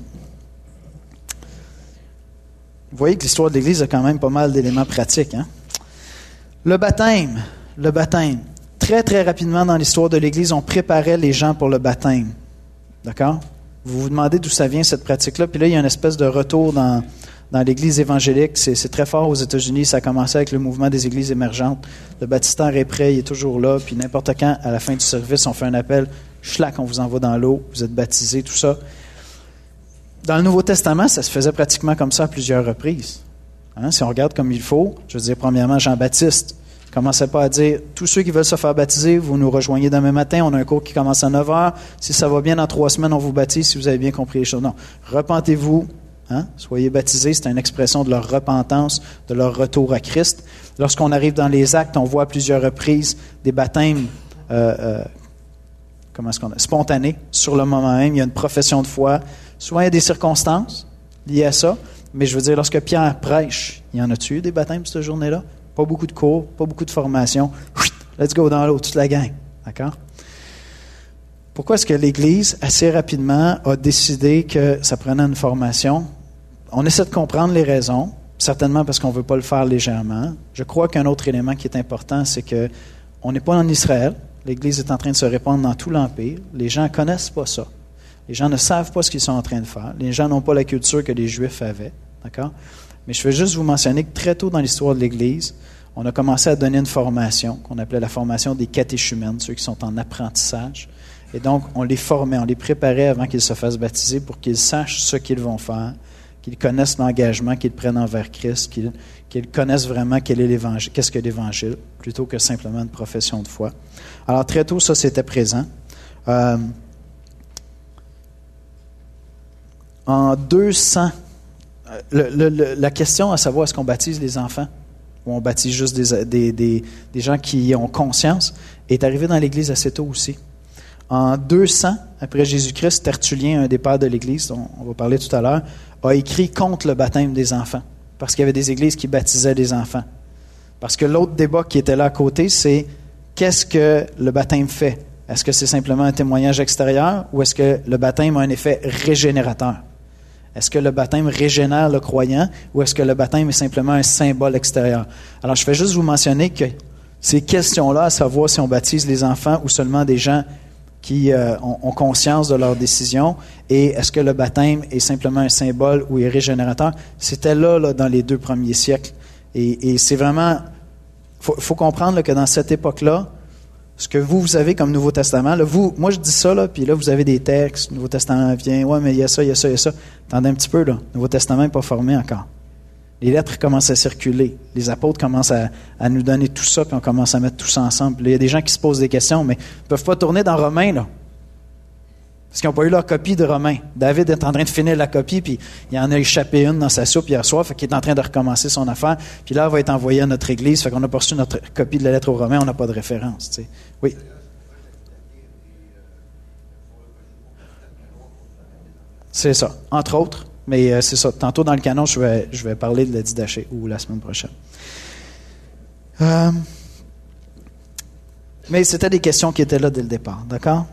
Vous voyez que l'histoire de l'Église a quand même pas mal d'éléments pratiques. Hein? Le baptême. Le baptême. Très, très rapidement dans l'histoire de l'Église, on préparait les gens pour le baptême. D'accord? Vous vous demandez d'où ça vient, cette pratique-là. Puis là, il y a une espèce de retour dans... Dans l'Église évangélique, c'est, c'est très fort aux États-Unis. Ça a commencé avec le mouvement des Églises émergentes. Le baptistère est prêt, il est toujours là. Puis n'importe quand, à la fin du service, on fait un appel. Schlac, on vous envoie dans l'eau. Vous êtes baptisés, tout ça. Dans le Nouveau Testament, ça se faisait pratiquement comme ça à plusieurs reprises. Hein? Si on regarde comme il faut, je veux dire, premièrement, Jean-Baptiste ne commençait pas à dire « Tous ceux qui veulent se faire baptiser, vous nous rejoignez demain matin. On a un cours qui commence à neuf heures. Si ça va bien, dans trois semaines, on vous baptise, si vous avez bien compris les choses. » Non. Repentez-vous. Hein? Soyez baptisés, c'est une expression de leur repentance, de leur retour à Christ. Lorsqu'on arrive dans les actes, on voit à plusieurs reprises des baptêmes euh, euh, comment est-ce qu'on a, spontanés sur le moment même. Il y a une profession de foi. Souvent, il y a des circonstances liées à ça. Mais je veux dire, lorsque Pierre prêche, il y en a-tu eu des baptêmes cette journée-là? Pas beaucoup de cours, pas beaucoup de formation. Let's go dans l'eau, toute la gang. D'accord? Pourquoi est-ce que l'Église, assez rapidement, a décidé que ça prenait une formation? On essaie de comprendre les raisons, certainement parce qu'on ne veut pas le faire légèrement. Je crois qu'un autre élément qui est important, c'est qu'on n'est pas en Israël. L'Église est en train de se répandre dans tout l'Empire. Les gens ne connaissent pas ça. Les gens ne savent pas ce qu'ils sont en train de faire. Les gens n'ont pas la culture que les Juifs avaient. D'accord? Mais je veux juste vous mentionner que très tôt dans l'histoire de l'Église, on a commencé à donner une formation qu'on appelait la formation des catéchumènes, ceux qui sont en apprentissage. Et donc, on les formait, on les préparait avant qu'ils se fassent baptiser pour qu'ils sachent ce qu'ils vont faire, qu'ils connaissent l'engagement qu'ils prennent envers Christ, qu'ils, qu'ils connaissent vraiment quel est l'évangile, qu'est-ce que l'Évangile, plutôt que simplement une profession de foi. Alors, très tôt, ça, c'était présent. Euh, en deux cents, le, le, le, la question à savoir est-ce qu'on baptise les enfants ou on baptise juste des, des, des, des gens qui ont conscience est arrivée dans l'Église assez tôt aussi. En deux cents, après Jésus-Christ, Tertullien, un des pères de l'Église, dont on va parler tout à l'heure, a écrit contre le baptême des enfants, parce qu'il y avait des églises qui baptisaient des enfants. Parce que l'autre débat qui était là à côté, c'est qu'est-ce que le baptême fait? Est-ce que c'est simplement un témoignage extérieur ou est-ce que le baptême a un effet régénérateur? Est-ce que le baptême régénère le croyant ou est-ce que le baptême est simplement un symbole extérieur? Alors, je vais juste vous mentionner que ces questions-là, à savoir si on baptise les enfants ou seulement des gens qui euh, ont, ont conscience de leurs décisions. Et est-ce que le baptême est simplement un symbole ou est régénérateur? C'était là, là dans les deux premiers siècles. Et, et c'est vraiment... Il faut, faut comprendre là, que dans cette époque-là, ce que vous, vous avez comme Nouveau Testament, là, vous, moi je dis ça, là, puis là vous avez des textes, le Nouveau Testament vient, ouais, mais il y a ça, il y a ça, il y a ça. Attendez un petit peu, là. Le Nouveau Testament n'est pas formé encore. Les lettres commencent à circuler. Les apôtres commencent à, à nous donner tout ça, puis on commence à mettre tout ça ensemble. Puis là, il y a des gens qui se posent des questions, mais ils ne peuvent pas tourner dans Romains, là. Parce qu'ils n'ont pas eu leur copie de Romains. David est en train de finir la copie, puis il en a échappé une dans sa soupe hier soir, fait qu'il est en train de recommencer son affaire. Puis là, elle va être envoyée à notre église, fait qu'on n'a pas reçu notre copie de la lettre aux Romains, on n'a pas de référence. Tu sais. Oui. C'est ça, entre autres. Mais euh, c'est ça. Tantôt dans le canon, je vais, je vais parler de la Didaché, ou la semaine prochaine. Euh, mais c'était des questions qui étaient là dès le départ, d'accord?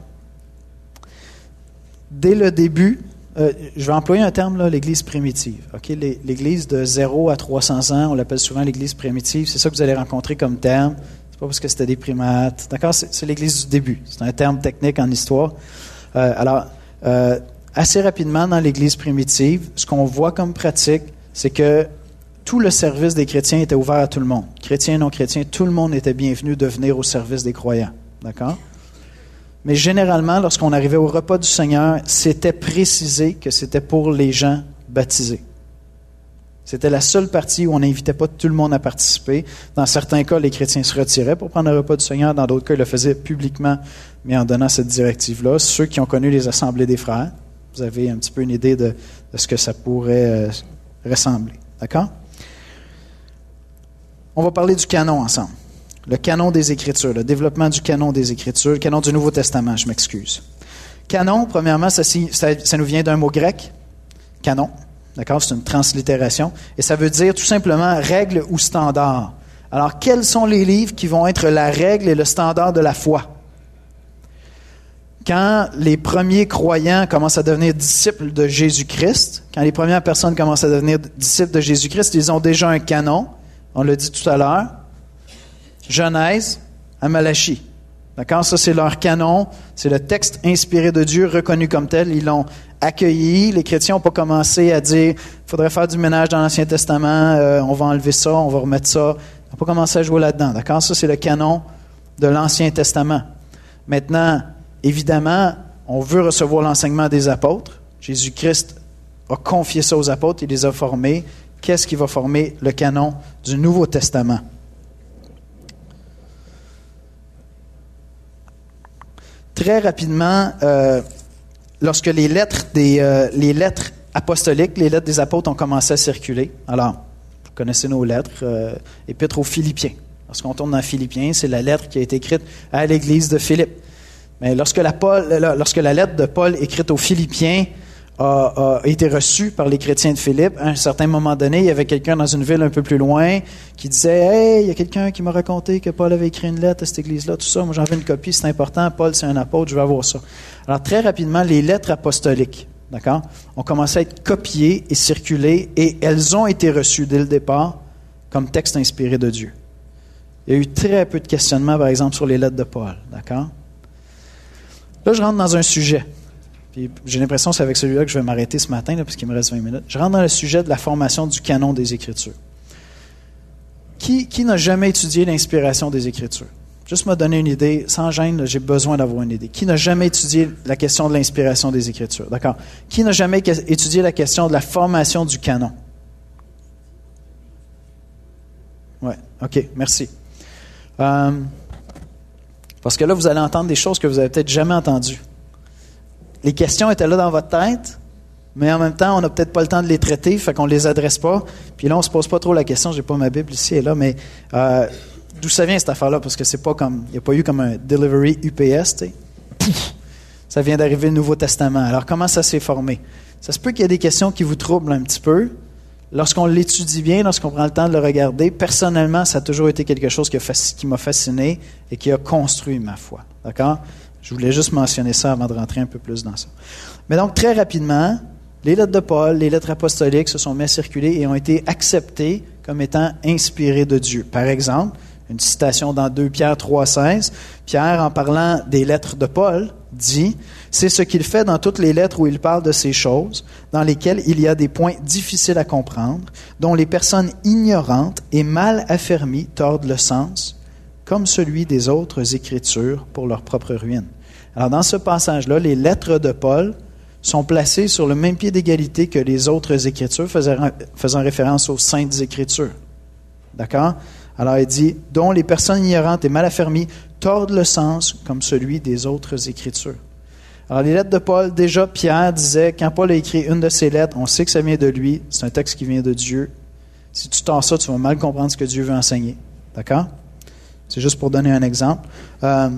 Dès le début, euh, je vais employer un terme, là, l'Église primitive. Okay? L'Église de zéro à trois cents ans, on l'appelle souvent l'Église primitive. C'est ça que vous allez rencontrer comme terme. C'est pas parce que c'était des primates. D'accord? C'est, c'est l'Église du début. C'est un terme technique en histoire. Euh, alors, euh, assez rapidement dans l'Église primitive, ce qu'on voit comme pratique, c'est que tout le service des chrétiens était ouvert à tout le monde. Chrétiens, non chrétiens, tout le monde était bienvenu de venir au service des croyants. D'accord? Mais généralement, lorsqu'on arrivait au repas du Seigneur, c'était précisé que c'était pour les gens baptisés. C'était la seule partie où on n'invitait pas tout le monde à participer. Dans certains cas, les chrétiens se retiraient pour prendre le repas du Seigneur. Dans d'autres cas, ils le faisaient publiquement, mais en donnant cette directive-là. Ceux qui ont connu les assemblées des frères, vous avez un petit peu une idée de, de ce que ça pourrait euh, ressembler. D'accord? On va parler du canon ensemble. Le canon des Écritures, le développement du canon des Écritures, le canon du Nouveau Testament, je m'excuse. Canon, premièrement, ça, ça, ça nous vient d'un mot grec, canon, d'accord, c'est une translittération, et ça veut dire tout simplement règle ou standard. Alors, quels sont les livres qui vont être la règle et le standard de la foi? Quand les premiers croyants commencent à devenir disciples de Jésus-Christ, quand les premières personnes commencent à devenir disciples de Jésus-Christ, ils ont déjà un canon, on l'a dit tout à l'heure, Genèse à Malachie. D'accord? Ça, c'est leur canon. C'est le texte inspiré de Dieu, reconnu comme tel. Ils l'ont accueilli. Les chrétiens n'ont pas commencé à dire « il faudrait faire du ménage dans l'Ancien Testament, euh, on va enlever ça, on va remettre ça ». Ils n'ont pas commencé à jouer là-dedans. D'accord? Ça, c'est le canon de l'Ancien Testament. Maintenant, évidemment, on veut recevoir l'enseignement des apôtres. Jésus-Christ a confié ça aux apôtres, il les a formés. Qu'est-ce qui va former le canon du Nouveau Testament? Très rapidement, euh, lorsque les lettres, des, euh, les lettres apostoliques, les lettres des apôtres ont commencé à circuler, alors, vous connaissez nos lettres, euh, Épître aux Philippiens. Lorsqu'on tourne dans Philippiens, c'est la lettre qui a été écrite à l'église de Philippe. Mais lorsque la, Paul, lorsque la lettre de Paul écrite aux Philippiens a, a été reçue par les chrétiens de Philippe, à un certain moment donné, il y avait quelqu'un dans une ville un peu plus loin qui disait « Hey, il y a quelqu'un qui m'a raconté que Paul avait écrit une lettre à cette église-là, tout ça. Moi, j'en veux une copie, c'est important. Paul, c'est un apôtre, je veux avoir ça. » Alors, très rapidement, les lettres apostoliques, d'accord, ont commencé à être copiées et circulées, et elles ont été reçues dès le départ comme texte inspiré de Dieu. Il y a eu très peu de questionnements, par exemple, sur les lettres de Paul, d'accord? Là, je rentre dans un sujet. Puis j'ai l'impression que c'est avec celui-là que je vais m'arrêter ce matin, là, parce qu'il me reste vingt minutes. Je rentre dans le sujet de la formation du canon des Écritures. Qui, qui n'a jamais étudié l'inspiration des Écritures? Juste me donner une idée, sans gêne, là, j'ai besoin d'avoir une idée. Qui n'a jamais étudié la question de l'inspiration des Écritures? D'accord. Qui n'a jamais étudié la question de la formation du canon? Oui, OK, merci. Euh, parce que là, vous allez entendre des choses que vous n'avez peut-être jamais entendues. Les questions étaient là dans votre tête, mais en même temps, on n'a peut-être pas le temps de les traiter, fait qu'on ne les adresse pas. Puis là, on ne se pose pas trop la question, je n'ai pas ma Bible ici et là, mais euh, d'où ça vient cette affaire-là? Parce que c'est pas comme, il n'y a pas eu comme un delivery U P S, tu sais. Pouf! Ça vient d'arriver le Nouveau Testament. Alors, comment ça s'est formé? Ça se peut qu'il y ait des questions qui vous troublent un petit peu. Lorsqu'on l'étudie bien, lorsqu'on prend le temps de le regarder, personnellement, ça a toujours été quelque chose qui, a fasc- qui m'a fasciné et qui a construit ma foi. D'accord? Je voulais juste mentionner ça avant de rentrer un peu plus dans ça. Mais donc, très rapidement, les lettres de Paul, les lettres apostoliques se sont mises à circuler et ont été acceptées comme étant inspirées de Dieu. Par exemple, Une citation dans deux Pierre trois seize. Pierre, en parlant des lettres de Paul, dit « C'est ce qu'il fait dans toutes les lettres où il parle de ces choses, dans lesquelles il y a des points difficiles à comprendre, dont les personnes ignorantes et mal affermies tordent le sens, comme celui des autres Écritures pour leur propre ruine. » Alors, dans ce passage-là, les lettres de Paul sont placées sur le même pied d'égalité que les autres Écritures, faisant, faisant référence aux Saintes Écritures. D'accord? Alors, il dit « dont les personnes ignorantes et mal affermies tordent le sens comme celui des autres Écritures. » Alors, les lettres de Paul, déjà, Pierre disait, quand Paul a écrit une de ses lettres, on sait que ça vient de lui, c'est un texte qui vient de Dieu. Si tu tords ça, tu vas mal comprendre ce que Dieu veut enseigner. D'accord? C'est juste pour donner un exemple. Euh,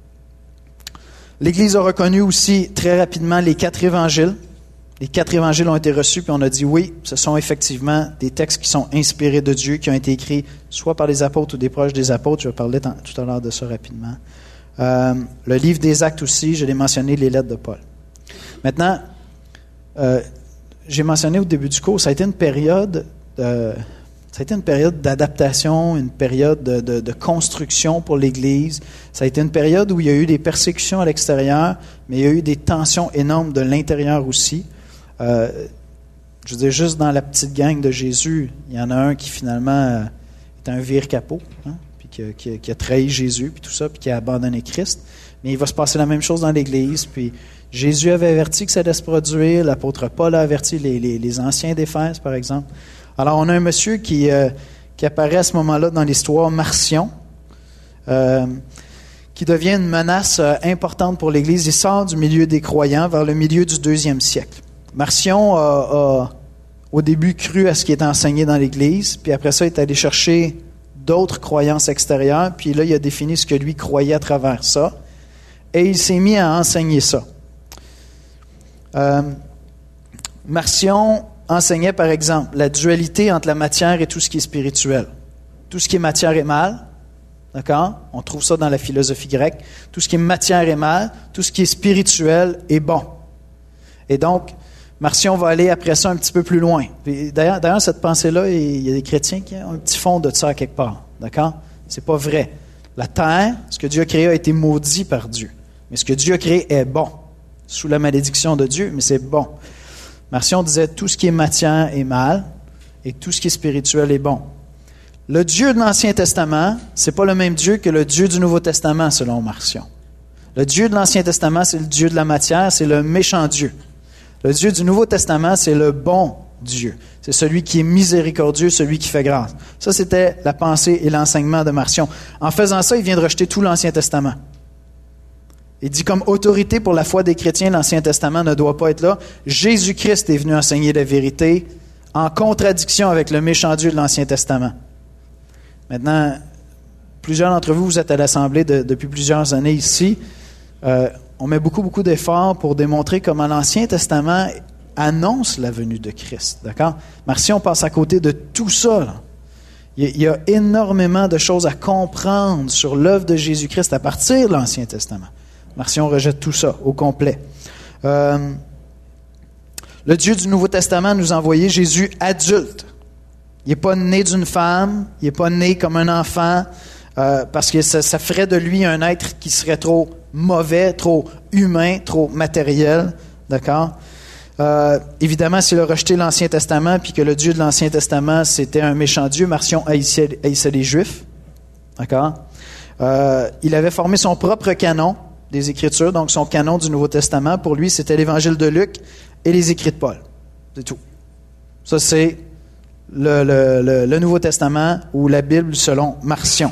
L'Église a reconnu aussi très rapidement les quatre évangiles. Les quatre évangiles ont été reçus, puis on a dit oui, ce sont effectivement des textes qui sont inspirés de Dieu, qui ont été écrits soit par les apôtres ou des proches des apôtres. Je vais parler t- tout à l'heure de ça rapidement. Euh, le livre des Actes aussi, je l'ai mentionné, les lettres de Paul. Maintenant, euh, j'ai mentionné au début du cours, ça a été une période, de, ça a été une période d'adaptation, une période de, de, de construction pour l'Église. Ça a été une période où il y a eu des persécutions à l'extérieur, mais il y a eu des tensions énormes de l'intérieur aussi. Euh, je veux dire, juste dans la petite gang de Jésus, il y en a un qui finalement euh, est un vire-capot, hein, puis qui a, qui, a, qui a trahi Jésus, puis tout ça, puis qui a abandonné Christ. Mais il va se passer la même chose dans l'Église. Puis Jésus avait averti que ça allait se produire, l'apôtre Paul a averti les, les, les anciens d'Éphèse, par exemple. Alors, on a un monsieur qui, euh, qui apparaît à ce moment-là dans l'histoire, Marcion, euh, qui devient une menace euh, importante pour l'Église. Il sort du milieu des croyants vers le milieu du deuxième siècle. Marcion a, a au début cru à ce qui était enseigné dans l'Église, puis après ça, il est allé chercher d'autres croyances extérieures, puis là, il a défini ce que lui croyait à travers ça, et il s'est mis à enseigner ça. Euh, Marcion enseignait, par exemple, la dualité entre la matière et tout ce qui est spirituel. Tout ce qui est matière est mal, d'accord? On trouve ça dans la philosophie grecque. Tout ce qui est matière est mal, tout ce qui est spirituel est bon. Et donc, Marcion va aller après ça un petit peu plus loin. Puis d'ailleurs, d'ailleurs, cette pensée-là, il y a des chrétiens qui ont un petit fond de ça quelque part. D'accord? C'est pas vrai. La terre, ce que Dieu a créé a été maudit par Dieu. Mais ce que Dieu a créé est bon. Sous la malédiction de Dieu, mais c'est bon. Marcion disait tout ce qui est matière est mal et tout ce qui est spirituel est bon. Le Dieu de l'Ancien Testament, c'est pas le même Dieu que le Dieu du Nouveau Testament, selon Marcion. Le Dieu de l'Ancien Testament, c'est le Dieu de la matière, c'est le méchant Dieu. Le Dieu du Nouveau Testament, c'est le bon Dieu. C'est celui qui est miséricordieux, celui qui fait grâce. Ça, c'était la pensée et l'enseignement de Marcion. En faisant ça, il vient de rejeter tout l'Ancien Testament. Il dit comme autorité pour la foi des chrétiens, l'Ancien Testament ne doit pas être là. Jésus-Christ est venu enseigner la vérité en contradiction avec le méchant Dieu de l'Ancien Testament. Maintenant, plusieurs d'entre vous, vous êtes à l'Assemblée de, depuis plusieurs années ici. Euh, on met beaucoup, beaucoup d'efforts pour démontrer comment l'Ancien Testament annonce la venue de Christ. D'accord? Marcion passe à côté de tout ça, là. Il y a énormément de choses à comprendre sur l'œuvre de Jésus-Christ à partir de l'Ancien Testament. Marcion rejette tout ça au complet. Euh, le Dieu du Nouveau Testament nous a envoyé Jésus adulte. Il n'est pas né d'une femme, il n'est pas né comme un enfant, euh, parce que ça, ça ferait de lui un être qui serait trop mauvais, trop humain, trop matériel. D'accord? Euh, évidemment, s'il a rejeté l'Ancien Testament, puis que le Dieu de l'Ancien Testament, c'était un méchant Dieu, Marcion haïssait, haïssait les Juifs. D'accord? Euh, il avait formé son propre canon des Écritures, donc son canon du Nouveau Testament. Pour lui, c'était l'Évangile de Luc et les Écrits de Paul. C'est tout. Ça, c'est le, le, le, le Nouveau Testament ou la Bible selon Marcion.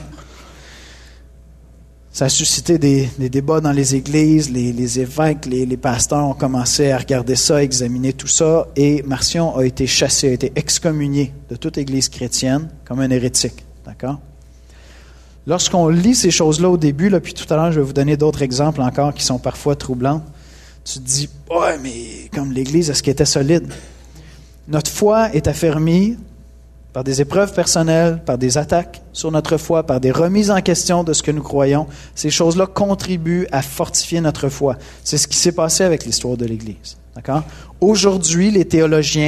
Ça a suscité des, des débats dans les églises, les, les évêques, les, les pasteurs ont commencé à regarder ça, à examiner tout ça, et Marcion a été chassé, a été excommunié de toute église chrétienne comme un hérétique. D'accord? Lorsqu'on lit ces choses-là au début, là, puis tout à l'heure, je vais vous donner d'autres exemples encore qui sont parfois troublants, tu te dis, ouais, mais comme l'Église, est-ce qu'elle était solide? Notre foi est affermie par des épreuves personnelles, par des attaques sur notre foi, par des remises en question de ce que nous croyons. Ces choses-là contribuent à fortifier notre foi. C'est ce qui s'est passé avec l'histoire de l'Église. D'accord? Aujourd'hui, les théologiens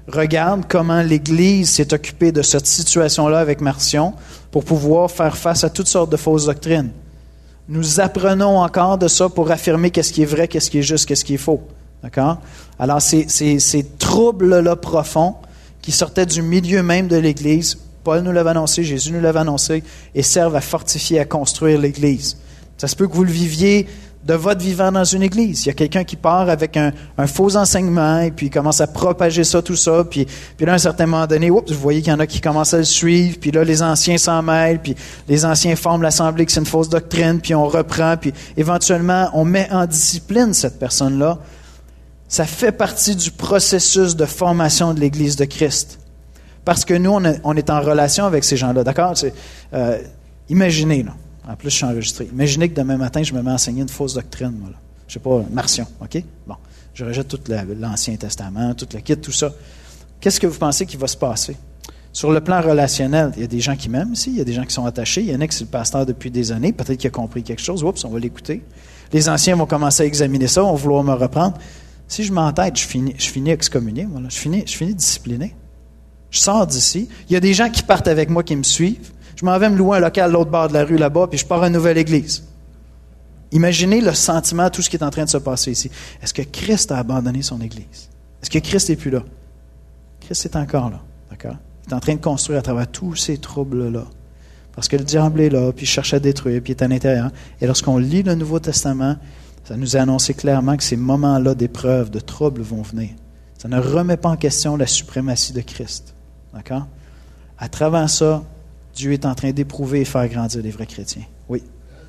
regarde comment l'Église s'est occupée de cette situation-là avec Marcion pour pouvoir faire face à toutes sortes de fausses doctrines. Nous apprenons encore de ça pour affirmer qu'est-ce qui est vrai, qu'est-ce qui est juste, qu'est-ce qui est faux. D'accord? Alors, ces, ces, ces troubles-là profonds qui sortaient du milieu même de l'Église, Paul nous l'avait annoncé, Jésus nous l'avait annoncé, et servent à fortifier, à construire l'Église. Ça se peut que vous le viviez de votre vivant dans une église. Il y a quelqu'un qui part avec un, un faux enseignement et puis il commence à propager ça, tout ça. Puis, puis là, à un certain moment donné, oups, vous voyez qu'il y en a qui commencent à le suivre. Puis là, les anciens s'en mêlent. Puis les anciens forment l'assemblée que c'est une fausse doctrine. Puis on reprend. Puis éventuellement, on met en discipline cette personne-là. Ça fait partie du processus de formation de l'Église de Christ. Parce que nous, on, a, on est en relation avec ces gens-là. D'accord? C'est, euh, imaginez, là. En plus, je suis enregistré. Imaginez que demain matin, je me mets à enseigner une fausse doctrine. Voilà. Je ne sais pas, Marcion, OK? Bon, je rejette tout la, l'Ancien Testament, tout le kit, tout ça. Qu'est-ce que vous pensez qui va se passer? Sur le plan relationnel, il y a des gens qui m'aiment ici, il y a des gens qui sont attachés, il y en a qui c'est le pasteur depuis des années, peut-être qu'il a compris quelque chose, oups, on va l'écouter. Les anciens vont commencer à examiner ça, vont vouloir me reprendre. Si je m'entête, je finis, je finis excommunié, voilà. je, finis, je finis discipliné. Je sors d'ici. Il y a des gens qui partent avec moi, qui me suivent. Je m'en vais me louer un local à l'autre bord de la rue là-bas, puis je pars à une nouvelle église. Imaginez le sentiment, tout ce qui est en train de se passer ici. Est-ce que Christ a abandonné son église? Est-ce que Christ n'est plus là? Christ est encore là, d'accord? Il est en train de construire à travers tous ces troubles-là. Parce que le diable est là, puis il cherche à détruire, puis il est à l'intérieur. Et lorsqu'on lit le Nouveau Testament, ça nous a annoncé clairement que ces moments-là d'épreuve, de troubles vont venir. Ça ne remet pas en question la suprématie de Christ, d'accord? À travers ça, Dieu est en train d'éprouver et faire grandir les vrais chrétiens. Oui.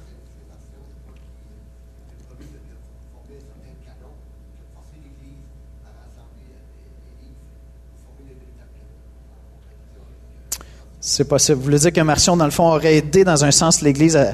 C'est possible. Vous voulez dire que Marcion, dans le fond, aurait aidé dans un sens l'Église à...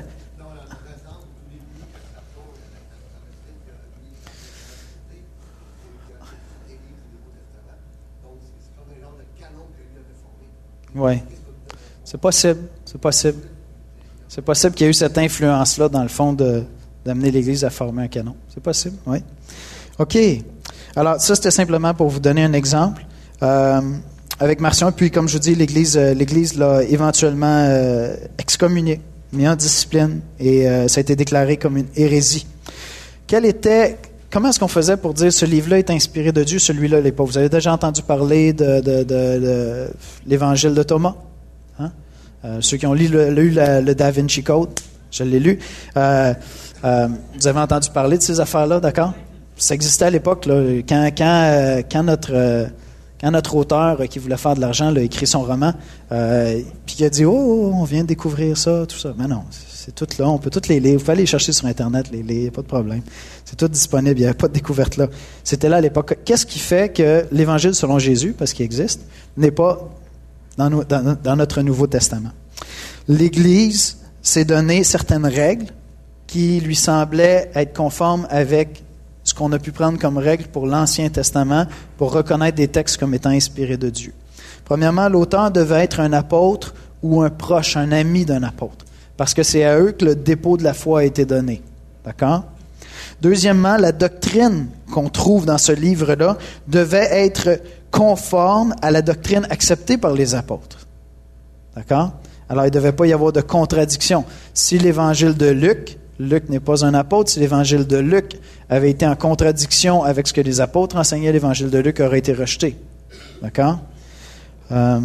Oui. C'est possible, c'est possible. C'est possible qu'il y ait eu cette influence-là, dans le fond, de, d'amener l'Église à former un canon. C'est possible, oui. OK. Alors, ça, c'était simplement pour vous donner un exemple. Euh, avec Marcion, puis comme je vous dis, l'Église, euh, l'Église l'a éventuellement euh, excommunié, mis en discipline, et euh, ça a été déclaré comme une hérésie. Quelle était... Comment est-ce qu'on faisait pour dire ce livre-là est inspiré de Dieu, celui-là l'est pas? Vous avez déjà entendu parler de, de, de, de l'Évangile de Thomas? Hein? Euh, ceux qui ont lu le, lu le, le Da Vinci Code, je l'ai lu. Euh, euh, vous avez entendu parler de ces affaires-là, d'accord? Ça existait à l'époque, là, quand, quand, euh, quand, notre, euh, quand notre auteur euh, qui voulait faire de l'argent là, a écrit son roman, euh, puis il a dit « Oh, on vient de découvrir ça, tout ça. » Mais non, c'est tout là, on peut toutes les lire. Vous pouvez aller les chercher sur Internet, les lire, pas de problème. C'est tout disponible, il n'y avait pas de découverte là. C'était là à l'époque. Qu'est-ce qui fait que l'Évangile selon Jésus, parce qu'il existe, n'est pas dans, nos, dans, dans notre Nouveau Testament? L'Église s'est donné certaines règles qui lui semblaient être conformes avec ce qu'on a pu prendre comme règle pour l'Ancien Testament pour reconnaître des textes comme étant inspirés de Dieu. Premièrement, l'auteur devait être un apôtre ou un proche, un ami d'un apôtre, parce que c'est à eux que le dépôt de la foi a été donné. D'accord? Deuxièmement, la doctrine qu'on trouve dans ce livre-là devait être conforme à la doctrine acceptée par les apôtres. D'accord? Alors, il ne devait pas y avoir de contradiction. Si l'Évangile de Luc, Luc n'est pas un apôtre, si l'Évangile de Luc avait été en contradiction avec ce que les apôtres enseignaient, l'Évangile de Luc aurait été rejeté. D'accord? Euh,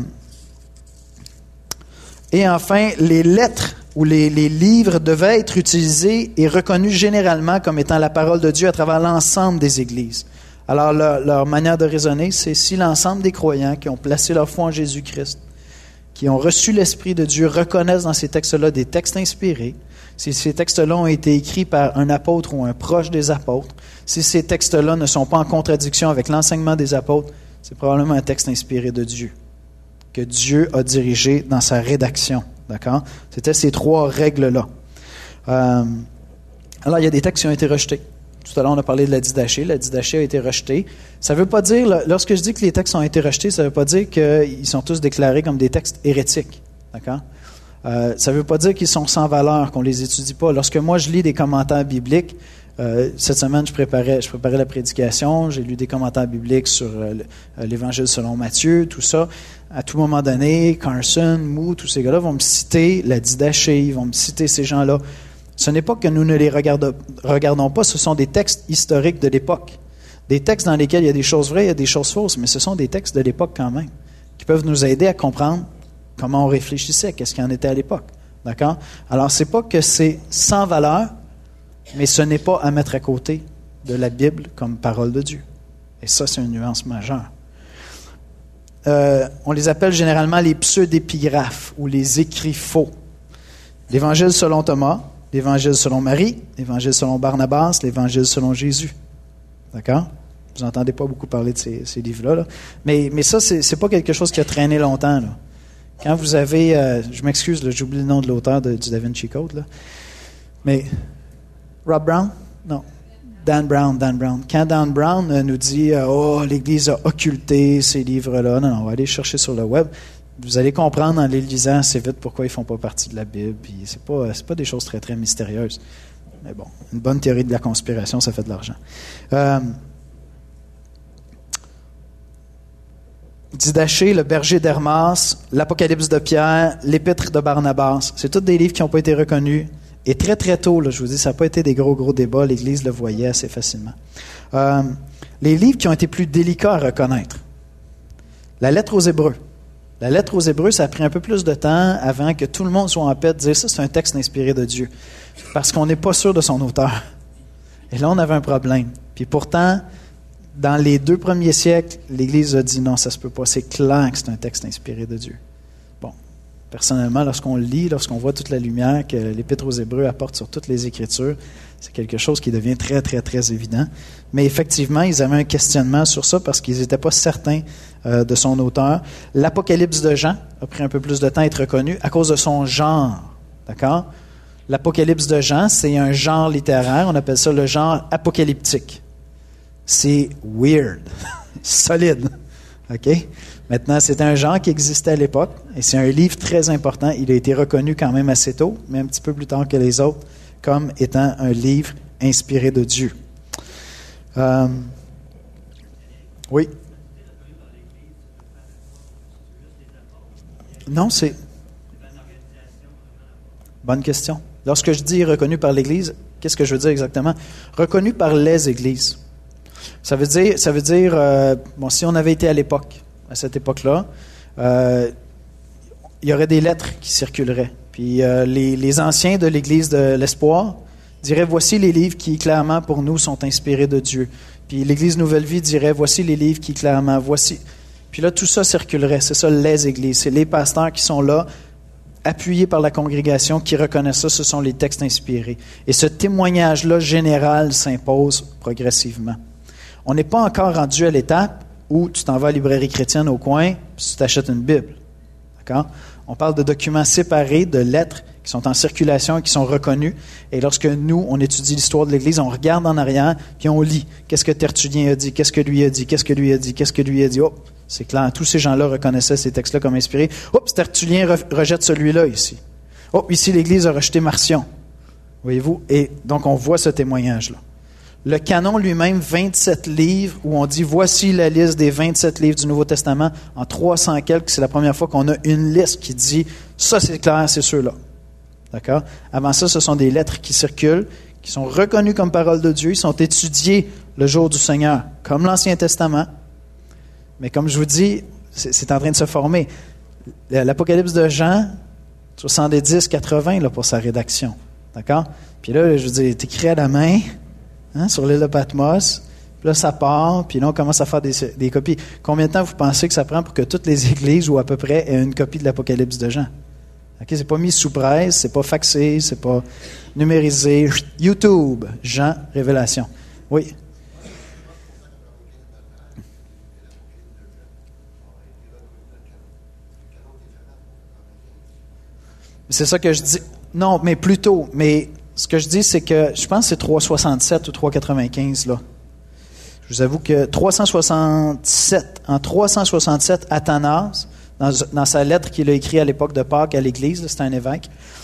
et enfin, les lettres ou les, les livres devaient être utilisés et reconnus généralement comme étant la parole de Dieu à travers l'ensemble des églises. Alors, leur, leur manière de raisonner, c'est si l'ensemble des croyants qui ont placé leur foi en Jésus-Christ, qui ont reçu l'Esprit de Dieu, reconnaissent dans ces textes-là des textes inspirés, si ces textes-là ont été écrits par un apôtre ou un proche des apôtres, si ces textes-là ne sont pas en contradiction avec l'enseignement des apôtres, c'est probablement un texte inspiré de Dieu, que Dieu a dirigé dans sa rédaction. D'accord? C'était ces trois règles-là. Euh, alors, il y a des textes qui ont été rejetés. Tout à l'heure, on a parlé de la Didaché. La Didaché a été rejetée. Ça ne veut pas dire, lorsque je dis que les textes ont été rejetés, ça ne veut pas dire qu'ils sont tous déclarés comme des textes hérétiques. D'accord? Euh, ça ne veut pas dire qu'ils sont sans valeur, qu'on ne les étudie pas. Lorsque moi, je lis des commentaires bibliques, Euh, cette semaine, je préparais, je préparais la prédication, j'ai lu des commentaires bibliques sur euh, l'Évangile selon Matthieu, tout ça. À tout moment donné, Carson, Mou, tous ces gars-là vont me citer la Didaché, ils vont me citer ces gens-là. Ce n'est pas que nous ne les regarde, regardons pas, ce sont des textes historiques de l'époque. Des textes dans lesquels il y a des choses vraies, il y a des choses fausses, mais ce sont des textes de l'époque quand même, qui peuvent nous aider à comprendre comment on réfléchissait, qu'est-ce qu'il en était à l'époque. D'accord? Alors, c'est pas que c'est sans valeur, mais ce n'est pas à mettre à côté de la Bible comme parole de Dieu. Et ça, c'est une nuance majeure. Euh, on les appelle généralement les pseudépigraphes ou les écrits faux. L'Évangile selon Thomas, l'Évangile selon Marie, l'Évangile selon Barnabas, l'Évangile selon Jésus. D'accord? Vous n'entendez pas beaucoup parler de ces, ces livres-là. Là. Mais, mais ça, c'est, c'est pas quelque chose qui a traîné longtemps. Là. Quand vous avez... Euh, je m'excuse, là, j'oublie le nom de l'auteur de, du Da Vinci Code. Là. Mais... Rob Brown? Non. Dan Brown, Dan Brown. Quand Dan Brown euh, nous dit euh, « Oh, l'Église a occulté ces livres-là », non, non, on va aller chercher sur le web. Vous allez comprendre en les lisant assez vite pourquoi ils ne font pas partie de la Bible. Puis c'est pas, c'est pas des choses très, très mystérieuses. Mais bon, une bonne théorie de la conspiration, ça fait de l'argent. Euh, Didaché, le berger d'Hermas, l'Apocalypse de Pierre, l'Épître de Barnabas, c'est tous des livres qui n'ont pas été reconnus. Et très, très tôt, là, je vous dis, ça n'a pas été des gros, gros débats. l'Église le voyait assez facilement. Euh, les livres qui ont été plus délicats à reconnaître. La lettre aux Hébreux. La lettre aux Hébreux, ça a pris un peu plus de temps avant que tout le monde soit en paix de dire ça, c'est un texte inspiré de Dieu. Parce qu'on n'est pas sûr de son auteur. Et là, on avait un problème. Puis pourtant, dans les deux premiers siècles, l'Église a dit non, ça se peut pas. C'est clair que c'est un texte inspiré de Dieu. Bon. Personnellement, lorsqu'on le lit, lorsqu'on voit toute la lumière que l'Épître aux Hébreux apporte sur toutes les Écritures, c'est quelque chose qui devient très, très, très évident. Mais effectivement, ils avaient un questionnement sur ça parce qu'ils n'étaient pas certains euh, de son auteur. L'Apocalypse de Jean a pris un peu plus de temps à être reconnu à cause de son genre. D'accord? L'Apocalypse de Jean, c'est un genre littéraire. On appelle ça le genre apocalyptique. C'est weird. Solide. OK? Maintenant, c'est un genre qui existait à l'époque et c'est un livre très important. Il a été reconnu quand même assez tôt, mais un petit peu plus tard que les autres, comme étant un livre inspiré de Dieu. Euh, oui. Non, c'est... Bonne question. Lorsque je dis reconnu par l'Église, qu'est-ce que je veux dire exactement? Reconnu par les Églises. Ça veut dire, ça veut dire euh, bon, si on avait été à l'époque, à cette époque-là, euh, il y aurait des lettres qui circuleraient. Puis euh, les, les anciens de l'Église de l'Espoir diraient « Voici les livres qui, clairement, pour nous, sont inspirés de Dieu. » Puis l'Église Nouvelle Vie dirait « Voici les livres qui, clairement, voici... » Puis là, tout ça circulerait. C'est ça, les Églises. C'est les pasteurs qui sont là, appuyés par la congrégation, qui reconnaissent ça. Ce sont les textes inspirés. Et ce témoignage-là, général, s'impose progressivement. On n'est pas encore rendu à l'étape où tu t'en vas à la librairie chrétienne au coin, puis tu t'achètes une Bible. D'accord? On parle de documents séparés, de lettres qui sont en circulation et qui sont reconnus. Et lorsque nous, on étudie l'histoire de l'Église, on regarde en arrière, puis on lit. Qu'est-ce que Tertullien a dit? Qu'est-ce que lui a dit? Qu'est-ce que lui a dit? Qu'est-ce que lui a dit? Oh, c'est clair. Tous ces gens-là reconnaissaient ces textes-là comme inspirés. Oups, Tertullien re- rejette celui-là ici. Oh, ici, l'Église a rejeté Marcion. Voyez-vous? Et donc, on voit ce témoignage-là. Le canon lui-même, vingt-sept livres, où on dit « Voici la liste des vingt-sept livres du Nouveau Testament ». En trois cents quelques, c'est la première fois qu'on a une liste qui dit « Ça, c'est clair, c'est ceux-là ». D'accord? Avant ça, ce sont des lettres qui circulent, qui sont reconnues comme parole de Dieu, sont étudiées le jour du Seigneur, comme l'Ancien Testament. Mais comme je vous dis, c'est, c'est en train de se former. L'Apocalypse de Jean, soixante-dix quatre-vingts là, pour sa rédaction. D'accord? Puis là, je veux dire, c'est écrit à la main... Hein, sur l'île de Patmos, puis là ça part, puis là on commence à faire des, des copies. Combien de temps vous pensez que ça prend pour que toutes les églises, ou à peu près, aient une copie de l'Apocalypse de Jean? Ok, c'est pas mis sous presse, c'est pas faxé, c'est pas numérisé. YouTube, Jean, Révélation. Oui. C'est ça que je dis. Non, mais plutôt, mais... Ce que je dis, c'est que je pense que c'est trois cent soixante-sept ou trois cent quatre-vingt-quinze, là. Je vous avoue que trois cent soixante-sept, en trois cent soixante-sept, Athanas, dans, dans sa lettre qu'il a écrite à l'époque de Pâques à l'Église, là, c'était un évêque,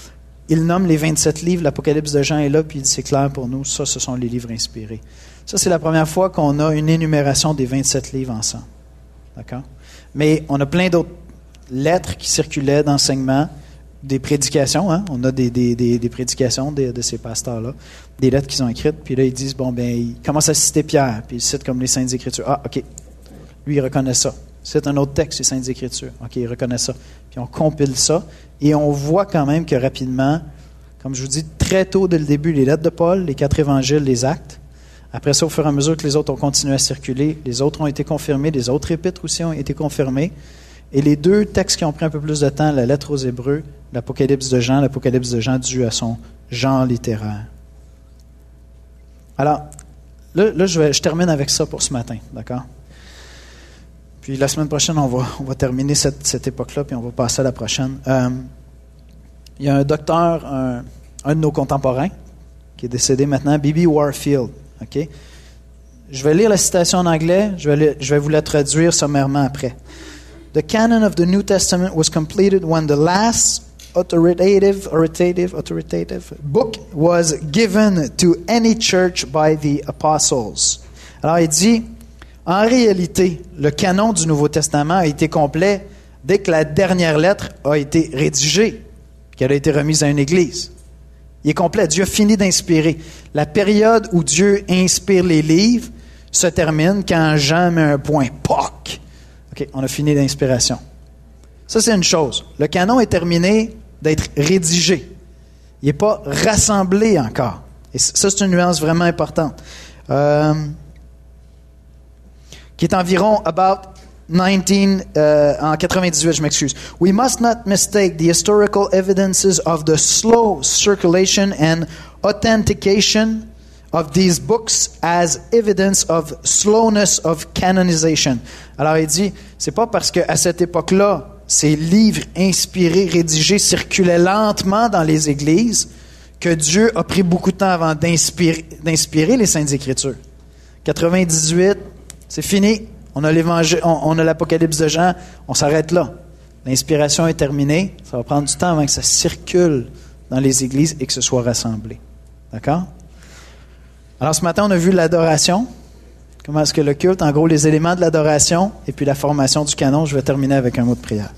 il nomme les vingt-sept livres, l'Apocalypse de Jean est là, puis il dit c'est clair pour nous, ça, ce sont les livres inspirés. Ça, c'est la première fois qu'on a une énumération des vingt-sept livres ensemble. D'accord? Mais on a plein d'autres lettres qui circulaient d'enseignement, des prédications, hein? On a des, des, des, des prédications de, de ces pasteurs-là, des lettres qu'ils ont écrites, puis là, ils disent, bon, ben, ils commencent à citer Pierre, puis ils citent comme les Saintes Écritures. Ah, OK, lui, il reconnaît ça. C'est un autre texte, les Saintes Écritures. OK, il reconnaît ça. Puis on compile ça, et on voit quand même que rapidement, comme je vous dis, très tôt dès le début, les lettres de Paul, les quatre évangiles, les actes. Après ça, au fur et à mesure que les autres ont continué à circuler, les autres ont été confirmés, les autres épîtres aussi ont été confirmés. Et les deux textes qui ont pris un peu plus de temps, la lettre aux Hébreux, l'Apocalypse de Jean, l'Apocalypse de Jean dû à son genre littéraire. Alors, là, là je, vais, je termine avec ça pour ce matin, d'accord? Puis la semaine prochaine, on va, on va terminer cette, cette époque-là, puis on va passer à la prochaine. Euh, il y a un docteur, un, un de nos contemporains, qui est décédé maintenant, B B Warfield. Okay? Je vais lire la citation en anglais, je vais, je vais vous la traduire sommairement après. The canon of the New Testament was completed when the last authoritative, authoritative, authoritative book was given to any church by the apostles. Alors il dit, en réalité, le canon du Nouveau Testament a été complet dès que la dernière lettre a été rédigée, qu'elle a été remise à une église. Il est complet. Dieu a fini d'inspirer. La période où Dieu inspire les livres se termine quand Jean met un point. Poc! OK, on a fini l'inspiration. Ça, c'est une chose. Le canon est terminé d'être rédigé. Il n'est pas rassemblé encore. Et ça, c'est une nuance vraiment importante. Euh, qui est environ about nineteen, euh, en quatre-vingt-dix-huit, je m'excuse. We must not mistake the historical evidences of the slow circulation and authentication of these books as evidence of slowness of canonization. Alors il dit, c'est pas parce qu'à cette époque-là, ces livres inspirés, rédigés, circulaient lentement dans les églises que Dieu a pris beaucoup de temps avant d'inspirer, d'inspirer les Saintes Écritures. quatre-vingt-dix-huit, c'est fini. On a l'évangile, on, on a l'Apocalypse de Jean, on s'arrête là. L'inspiration est terminée. Ça va prendre du temps avant que ça circule dans les églises et que ce soit rassemblé. D'accord? Alors ce matin, on a vu l'adoration. Comment est-ce que le culte, en gros, les éléments de l'adoration et puis la formation du canon. Je vais terminer avec un mot de prière.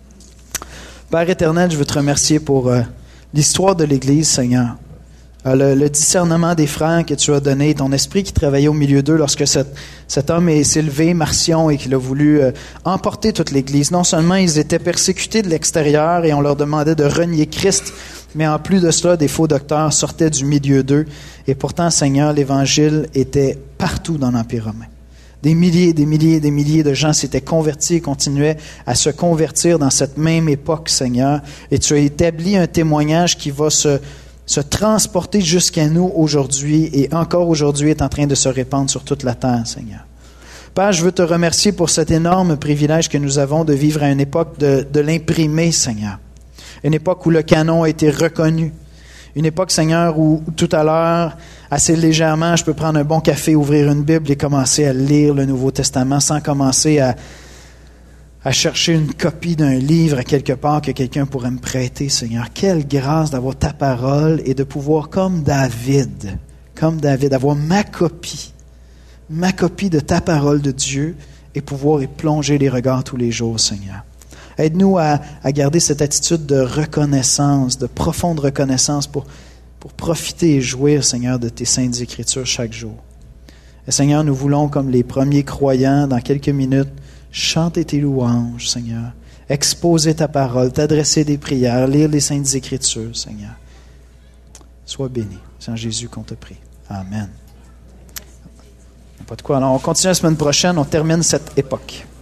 Père éternel, je veux te remercier pour euh, l'histoire de l'Église, Seigneur. Euh, le, le discernement des frères que tu as donné, ton esprit qui travaillait au milieu d'eux lorsque cet, cet homme s'est levé, Marcion, et qu'il a voulu euh, emporter toute l'Église. Non seulement ils étaient persécutés de l'extérieur et on leur demandait de renier Christ, mais en plus de cela, des faux docteurs sortaient du milieu d'eux. Et pourtant, Seigneur, l'Évangile était partout dans l'Empire romain. Des milliers, des milliers, des milliers de gens s'étaient convertis et continuaient à se convertir dans cette même époque, Seigneur. Et tu as établi un témoignage qui va se, se transporter jusqu'à nous aujourd'hui et encore aujourd'hui est en train de se répandre sur toute la terre, Seigneur. Père, je veux te remercier pour cet énorme privilège que nous avons de vivre à une époque de, de l'imprimé, Seigneur. Une époque où le canon a été reconnu. Une époque, Seigneur, où tout à l'heure, assez légèrement, je peux prendre un bon café, ouvrir une Bible et commencer à lire le Nouveau Testament sans commencer à, à chercher une copie d'un livre à quelque part que quelqu'un pourrait me prêter, Seigneur. Quelle grâce d'avoir ta parole et de pouvoir, comme David, comme David, avoir ma copie, ma copie de ta parole de Dieu et pouvoir y plonger les regards tous les jours, Seigneur. Aide-nous à, à garder cette attitude de reconnaissance, de profonde reconnaissance pour, pour profiter et jouir, Seigneur, de tes saintes Écritures chaque jour. Et Seigneur, nous voulons, comme les premiers croyants, dans quelques minutes, chanter tes louanges, Seigneur, exposer ta parole, t'adresser des prières, lire les saintes Écritures, Seigneur. Sois béni. C'est en Jésus qu'on te prie. Amen. Pas de quoi. Alors, on continue la semaine prochaine, on termine cette époque.